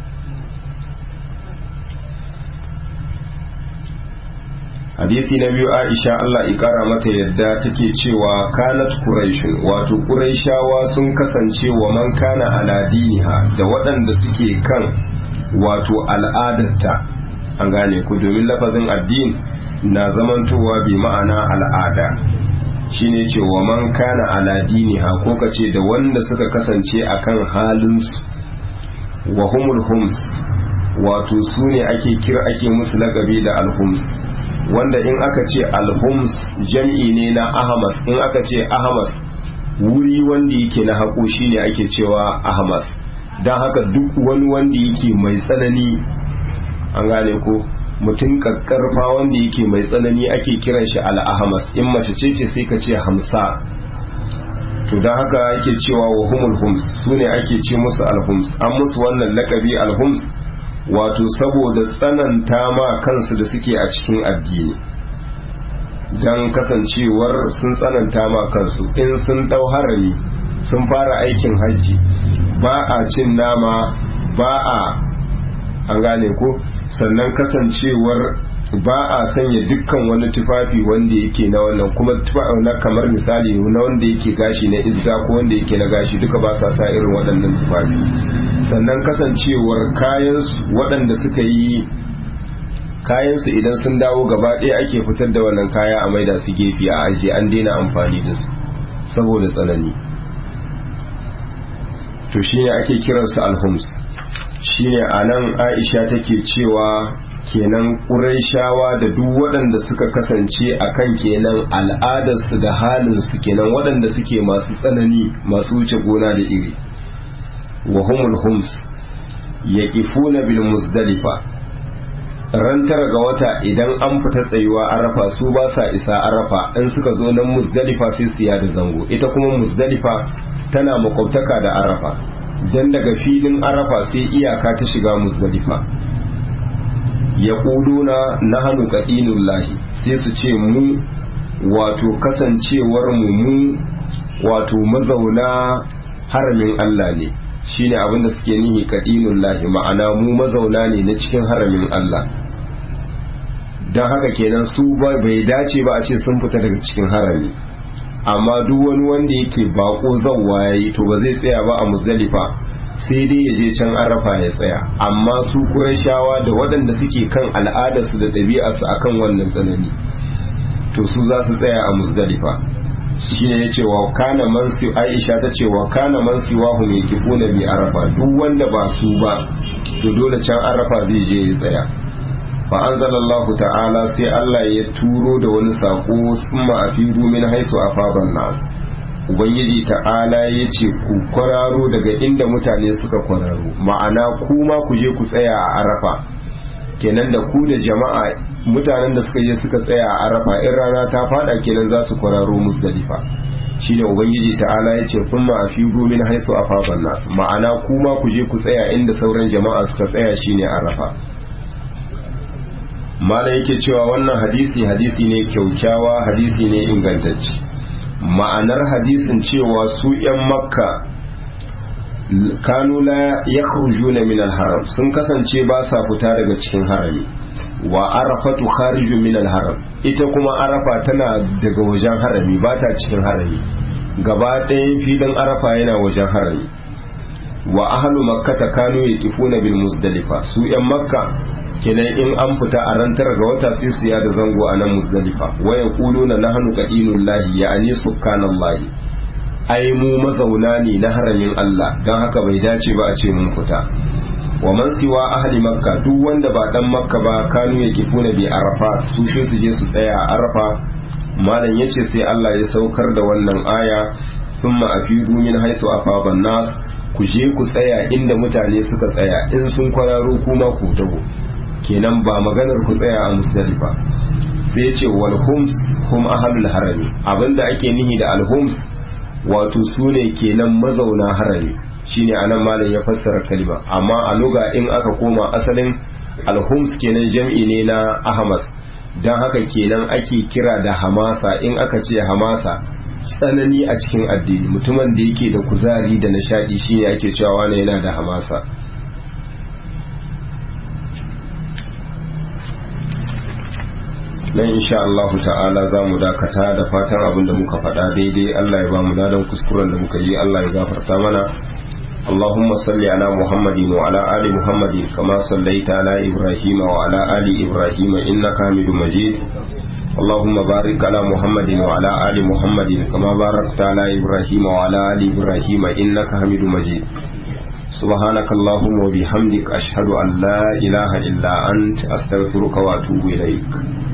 hadisi na biyu, Aisha Allah ikara mata yadda take cewa kanat quraishun, wato quraishawa sun kasance wa man kana ala diniha, da waɗanda suke kan wato al'adarta, an gane ku, domin lafazin addini na zamantowa bi ma'ana al'ada, shine ce wa man kana ala diniha, ko kace da wanda suka kasance akan halinsu, wa humul hums, wato su ne ake musu lakabi da alhums, wanda in aka ce alhums jam'i ne na ahamas, in aka ce ahamas wuri wanda yake na haƙo shine ake cewa ahamas. don haka duk wani wanda yake mai tsanani, an gane ko, mutum kakkarfa wanda yake mai tsanani ake kiran shi al'ahamas, in mace ce sai ka ce hamsa. to don haka yake cewa wa humul hums, su ne ake ce musu alhums, an musu wannan lakabi alhums wato saboda tsananta ma kansu da suke a cikin addini, don kasancewar sun tsananta ma kansu. in sun dau harami sun fara aikin hajji, ba a cin nama, ba a, an gane ko, sannan kasancewar ba a sanya dukkan wani tufafi wanda yake na wannan, kuma na kamar misali na wanda yake gashi na izga ko wanda yake na gashi, duka ba sa sa irin waɗannan tufafi. sannan kasancewar kayansu waɗanda suka yi kayansu idan sun dawo gaba ɗaya ake fitar da wannan kaya a maida su gefe a aji, an daina amfani da su saboda tsanani. to shine ake kiransu alhums. shine anan Aisha take cewa kenan Qurayshawa da duk waɗanda suka kasance akan kenan al'adarsu da halinsu, kenan waɗanda suke masu tsanani, masu wuce gona da iri. wa humul hums yaqifuna bil muzdalifa, ran tara ga wata idan an fita tsayuwa arafa su ba sa isa arafa, in suka zo nan muzdalifa sai su yada zango. ita kuma muzdalifa tana makwabtaka da arafa, dan daga filin arafa sai iyaka ta shiga muzdalifa. yaquluna nahnu qadinullahi, sai su ce mu wato kasancewar mu wato mazauna haramin Allah ne, shine abinda suke nihi qadinullahi, ma'ana mu mazauna ne na cikin haramin Allah. don haka kenan su bai dace ba a ce sun fita daga cikin harami, amma duk wani wanda yake bako zawwa yayi to ba zai tsaya ba a Muzdalifa, sai dai ya je can Arafa ya tsaya. amma su Qurayshawa da waɗanda suke kan al'adarsu da ɗabi'arsu akan wannan tsanani, to su za su tsaya a Muzdalifa. shine yace wa kana mansi Aisha tace wa kana mansi wa hum yakifuna bi arafa duk wanda ba su ba to dole can arafa zai je ya tsaya fa anzalallahu ta'ala sai Allah ya turo da wani sako summa afiru min haisu afadan nas ubangiji ta'ala yace ku kwararo daga inda mutane suka kwararo ma'ana kuma ku je ku tsaya a arafa kenan da ku da jama'a mutanen da suka je suka tsaya a arafa in rana ta fada kenan za su kwararo musdalifa shine ubangiji ta'ala yace thumma afidu min haisu afadan nas ma'ana kuma ku je ku tsaya inda sauran jama'a suka tsaya shine arafa mala yake cewa wannan hadisi ne kyaukyawa hadisi ne ingantacce ma'anar hadisin cewa su yan makka kanu la yakhrujuna min al-haram sun kasance ba sa fita daga cikin harami wa arafatu khariju min al-haram ita kuma arafa tana daga wajen harami ba ta cikin harami gaba ɗayan filin arafa yana wajen harami wa ahlu makkata kanu yaqifuna bil muzdalifa su yan makka kenan in an fita a rantar ga wata sai su ya da zango a nan muzdalifa wa yaquluna nahnu qadinullahi ya'ani subhanallahi ai mu mazauna ne na haramin Allah don haka bai dace ba a ce mun fita wa man siwa ahli makka duk wanda ba dan makka ba kanu yaqifuna bi arafa su shi su je su tsaya a arafa malam yace sai Allah ya saukar da wannan aya thumma afidu min haisu afaban nas ku je ku tsaya inda mutane suka tsaya in sun kwararo kuma ku taho kenan ba maganar ku tsaya a musdalifa sai yace wal hums hum ahlul harami abinda ake nihi da al hums wato su ne kenan mazauna harami shine anan malam ya fassara kalima amma a luga in aka koma asalin alhums kenan jam'i ne na ahmas dan haka kenan ake kira da hamasa in aka ce hamasa tsanani a cikin addini mutumin da yake da kuzari da nishadi shine ake cewa wani yana da hamasa nan insha Allah ta'ala za mu dakata da fatan abin da muka faɗa daidai Allah ya ba mu ladan kuskuren da muka yi Allah ya gafarta mana Allahumma salli ala Muhammadin wa ala ali Muhammadin kama sallaita ala Ibrahim wa ala ali Ibrahim innaka Hamidum Majid Allahumma barik ala Muhammadin wa ala ali Muhammadin kama barakta ala Ibrahim wa ala ali Ibrahim innaka Hamidum Majid سبحانك اللهم وبحمدك أشهد أن لا إله إلا أنت أستغفرك وأتوب إليك